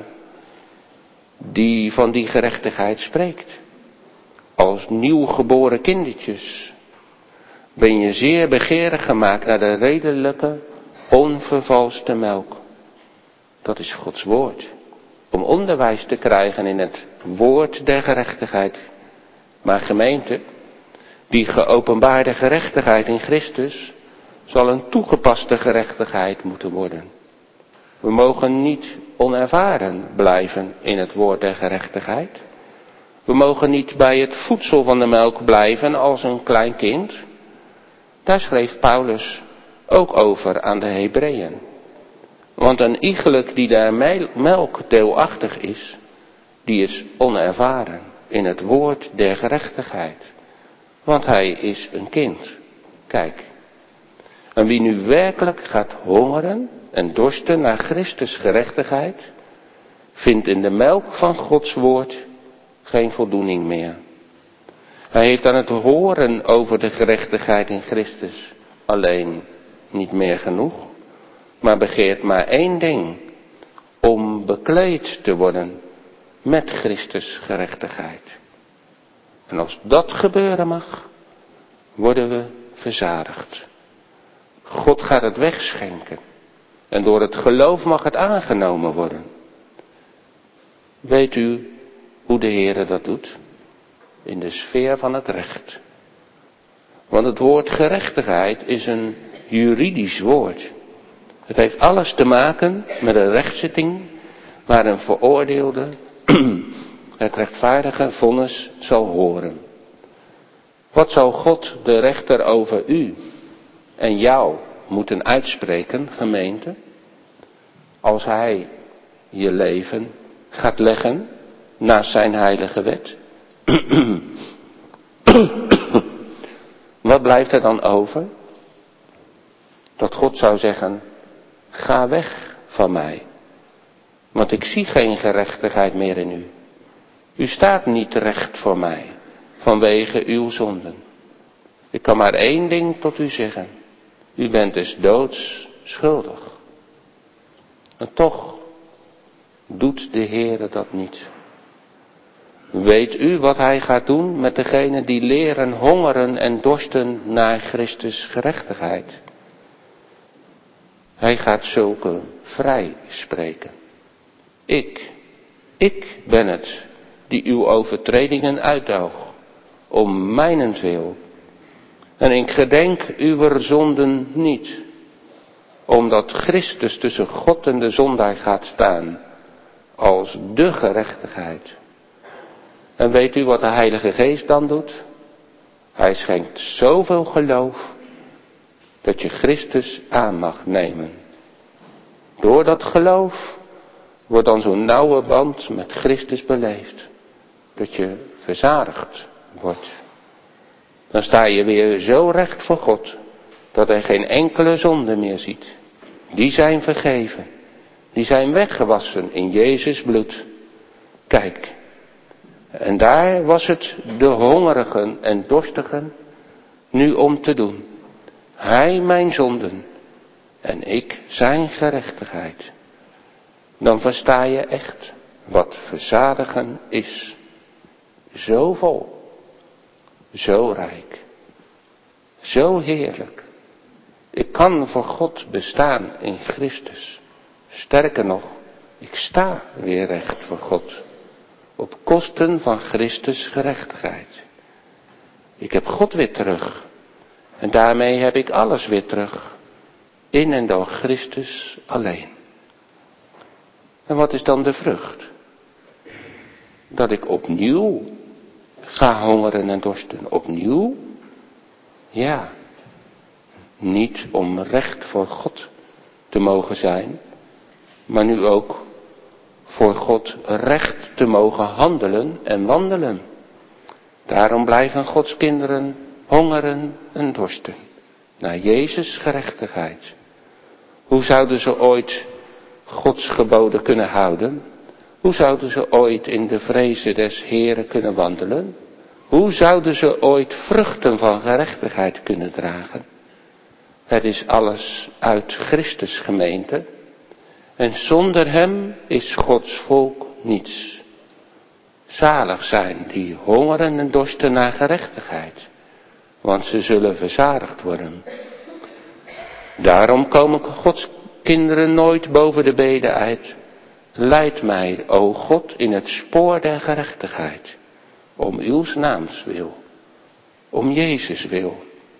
die van die gerechtigheid spreekt. Als nieuwgeboren kindertjes ben je zeer begeerig gemaakt naar de redelijke, onvervalste melk. Dat is Gods woord. Om onderwijs te krijgen in het woord der gerechtigheid. Maar gemeente, die geopenbaarde gerechtigheid in Christus zal een toegepaste gerechtigheid moeten worden. We mogen niet onervaren blijven in het woord der gerechtigheid. We mogen niet bij het voedsel van de melk blijven als een klein kind. Daar schreef Paulus ook over aan de Hebreeën. Want een iegelijk die daar melk deelachtig is, die is onervaren in het woord der gerechtigheid. Want hij is een kind. Kijk. En wie nu werkelijk gaat hongeren en dorsten naar Christus gerechtigheid, vindt in de melk van Gods woord geen voldoening meer. Hij heeft aan het horen over de gerechtigheid in Christus alleen niet meer genoeg, maar begeert maar één ding, om bekleed te worden met Christus gerechtigheid. En als dat gebeuren mag, worden we verzadigd. God gaat het wegschenken en door het geloof mag het aangenomen worden. Weet u hoe de Heere dat doet? In de sfeer van het recht. Want het woord gerechtigheid is een juridisch woord. Het heeft alles te maken met een rechtszitting waar een veroordeelde het rechtvaardige vonnis zal horen. Wat zou God de rechter over u en jou moeten uitspreken, gemeente, als hij je leven gaat leggen naast zijn heilige wet? Wat blijft er dan over? Dat God zou zeggen, ga weg van mij, want ik zie geen gerechtigheid meer in u. U staat niet recht voor mij, vanwege uw zonden. Ik kan maar één ding tot u zeggen, u bent dus doods schuldig. En toch doet de Heere dat niet. Weet u wat hij gaat doen met degenen die leren hongeren en dorsten naar Christus gerechtigheid? Hij gaat zulke vrij spreken. Ik ben het die uw overtredingen uitdoog, om mijnentwil. En ik gedenk uw zonden niet, omdat Christus tussen God en de zondaar gaat staan, als de gerechtigheid. En weet u wat de Heilige Geest dan doet? Hij schenkt zoveel geloof, dat je Christus aan mag nemen. Door dat geloof wordt dan zo'n nauwe band met Christus beleefd, dat je verzadigd wordt. Dan sta je weer zo recht voor God, dat hij geen enkele zonde meer ziet. Die zijn vergeven, die zijn weggewassen in Jezus bloed. Kijk, en daar was het de hongerigen en dorstigen nu om te doen. Hij mijn zonden en ik zijn gerechtigheid. Dan versta je echt wat verzadigen is. Zo vol, zo rijk, zo heerlijk. Ik kan voor God bestaan in Christus. Sterker nog, ik sta weer recht voor God. Op kosten van Christus gerechtigheid. Ik heb God weer terug. En daarmee heb ik alles weer terug. in en door Christus alleen. En wat is dan de vrucht? Dat ik opnieuw ga hongeren en dorsten. Opnieuw? Ja. Niet om recht voor God te mogen zijn, maar nu ook voor God recht te mogen handelen en wandelen. Daarom blijven Gods kinderen hongeren en dorsten naar Jezus' gerechtigheid. Hoe zouden ze ooit Gods geboden kunnen houden? Hoe zouden ze ooit in de vrezen des Heren kunnen wandelen? Hoe zouden ze ooit vruchten van gerechtigheid kunnen dragen? Het is alles uit Christus gemeente. En zonder hem is Gods volk niets. Zalig zijn die hongeren en dorsten naar gerechtigheid, want ze zullen verzadigd worden. Daarom komen Gods kinderen nooit boven de bede uit. Leid mij, o God, in het spoor der gerechtigheid, om uw naams wil, om Jezus wil.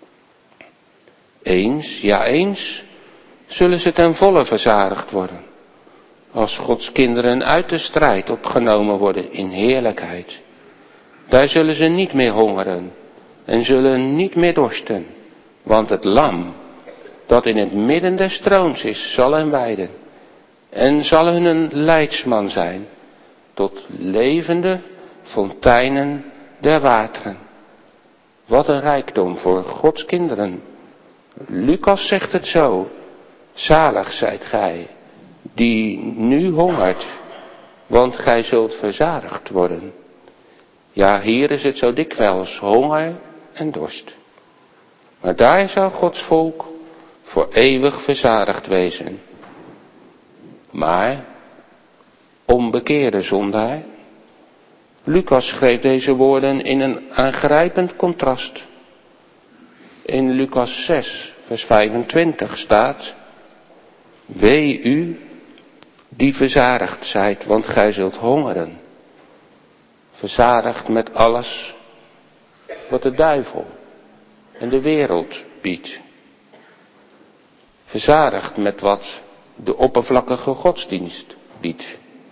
Eens, ja eens, zullen ze ten volle verzadigd worden, als Gods kinderen uit de strijd opgenomen worden in heerlijkheid. Daar zullen ze niet meer hongeren en zullen niet meer dorsten, want het lam dat in het midden des troons is, zal hen weiden en zal hun een leidsman zijn tot levende fonteinen der wateren. Wat een rijkdom voor Gods kinderen. Lucas zegt het zo: zalig zijt gij die nu hongert, want gij zult verzadigd worden. Ja, hier is het zo dikwijls honger en dorst. Maar daar zal Gods volk voor eeuwig verzadigd wezen. Maar, onbekeerde zondaar, Lucas schreef deze woorden in een aangrijpend contrast. In Lucas 6, vers 25 staat: wee u die verzadigd zijt, want gij zult hongeren. Verzadigd met alles wat de duivel en de wereld biedt. Verzadigd met wat de oppervlakkige godsdienst biedt.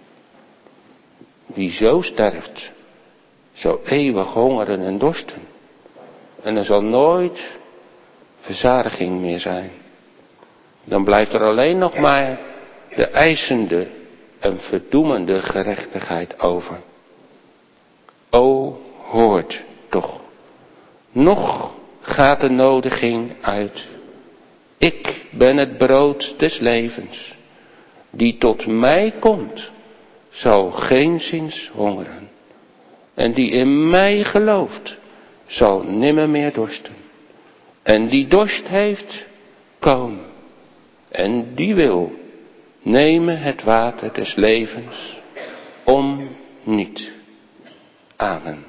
Wie zo sterft, zal eeuwig hongeren en dorsten. En er zal nooit verzadiging meer zijn. Dan blijft er alleen nog maar de eisende en verdoemende gerechtigheid over. O, hoort toch. Nog gaat de nodiging uit. Ik ben het brood des levens. Die tot mij komt, zal geenszins hongeren. En die in mij gelooft, zal nimmer meer dorsten. En die dorst heeft, komen. En die wil, nemen het water des levens om niet. Amen.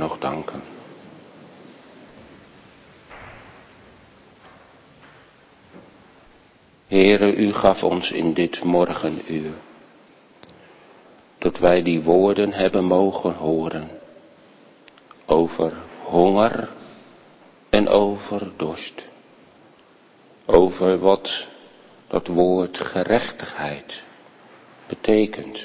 nog danken. Heere, u gaf ons in dit morgenuur dat wij die woorden hebben mogen horen over honger en over dorst. Over wat dat woord gerechtigheid betekent.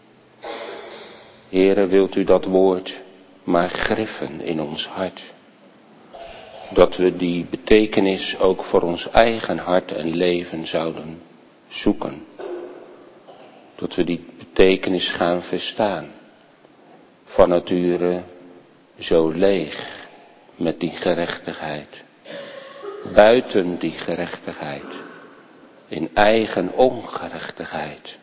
Heere, wilt u dat woord maar griffen in ons hart. Dat we die betekenis ook voor ons eigen hart en leven zouden zoeken. Dat we die betekenis gaan verstaan. Van nature zo leeg met die gerechtigheid. Buiten die gerechtigheid. In eigen ongerechtigheid.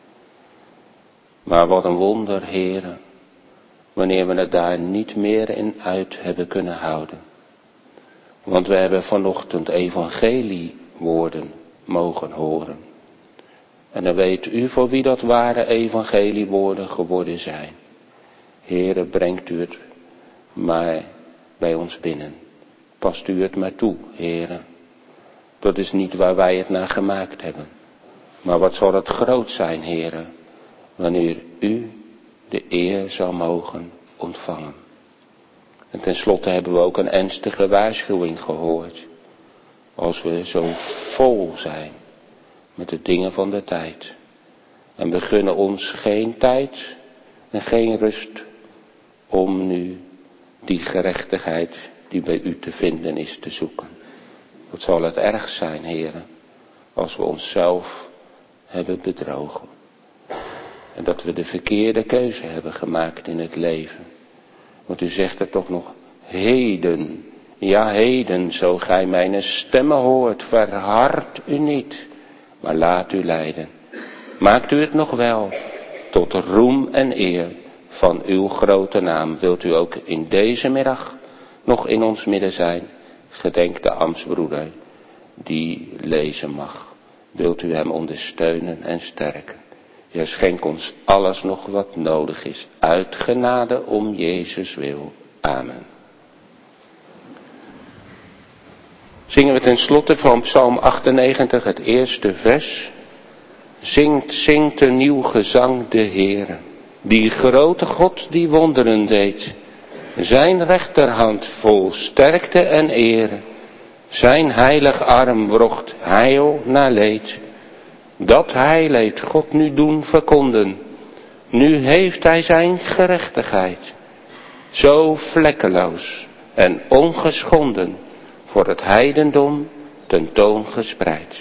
Maar wat een wonder, Heere, wanneer we het daar niet meer in uit hebben kunnen houden. Want we hebben vanochtend evangeliewoorden mogen horen. En dan weet u voor wie dat ware evangeliewoorden geworden zijn. Heere, brengt u het maar bij ons binnen. Past u het maar toe, Heere. Dat is niet waar wij het naar gemaakt hebben. Maar wat zal het groot zijn, Heere, wanneer u de eer zal mogen ontvangen. En tenslotte hebben we ook een ernstige waarschuwing gehoord. Als we zo vol zijn met de dingen van de tijd. En we gunnen ons geen tijd en geen rust om nu die gerechtigheid die bij u te vinden is te zoeken. Wat zal het erg zijn, Heere, als we onszelf hebben bedrogen. En dat we de verkeerde keuze hebben gemaakt in het leven. Want u zegt er toch nog, heden, ja heden, zo gij mijn stemmen hoort, verhard u niet, maar laat u leiden. Maakt u het nog wel, tot roem en eer van uw grote naam. Wilt u ook in deze middag nog in ons midden zijn? Gedenk de ambtsbroeder die lezen mag. Wilt u hem ondersteunen en sterken? Ja, schenk ons alles nog wat nodig is. Uit genade om Jezus wil. Amen. Zingen we ten slotte van Psalm 98 het eerste vers. Zingt een nieuw gezang de Heere. Die grote God die wonderen deed. Zijn rechterhand vol sterkte en ere. Zijn heilig arm wrocht heil na leed. Dat heil leed God nu doen verkonden. Nu heeft hij zijn gerechtigheid. Zo vlekkeloos en ongeschonden voor het heidendom tentoon gespreid.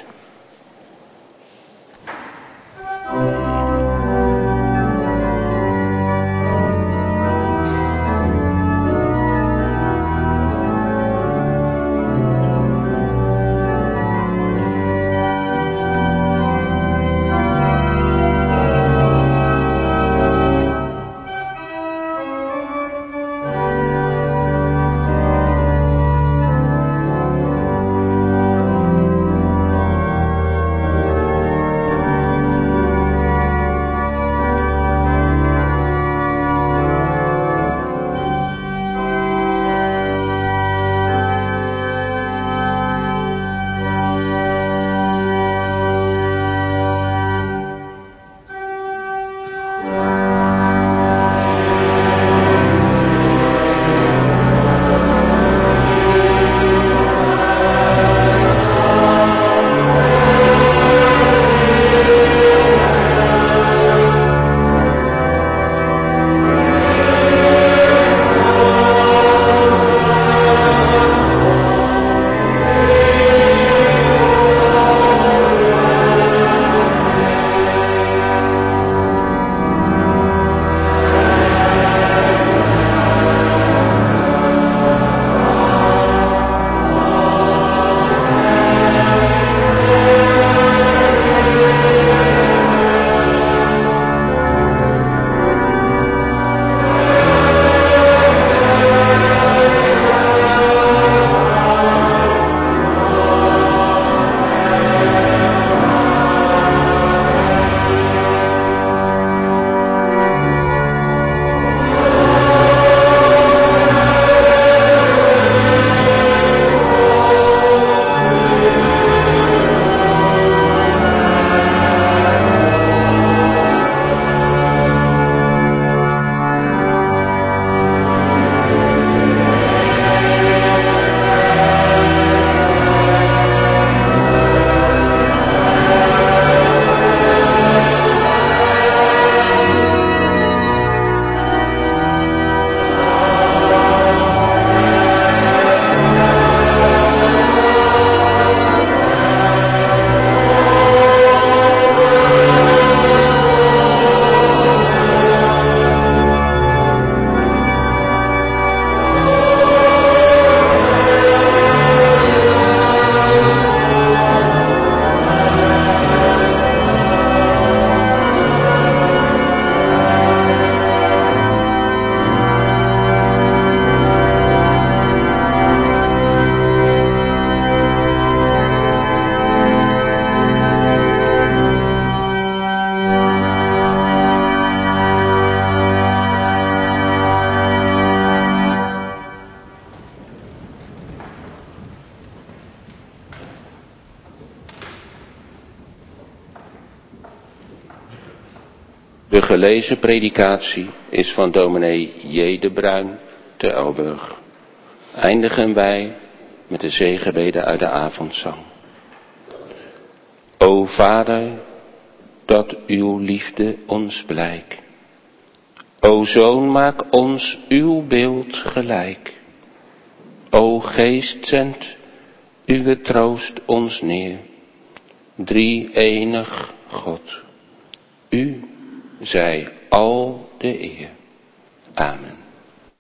De gelezen predikatie is van dominee J. de Bruin te Elburg. Eindigen wij met de zegenbede uit de avondzang. O Vader, dat uw liefde ons blijk. O Zoon, maak ons uw beeld gelijk. O Geest, zend uw troost ons neer. Drie-enig God, u zij al de eer. Amen.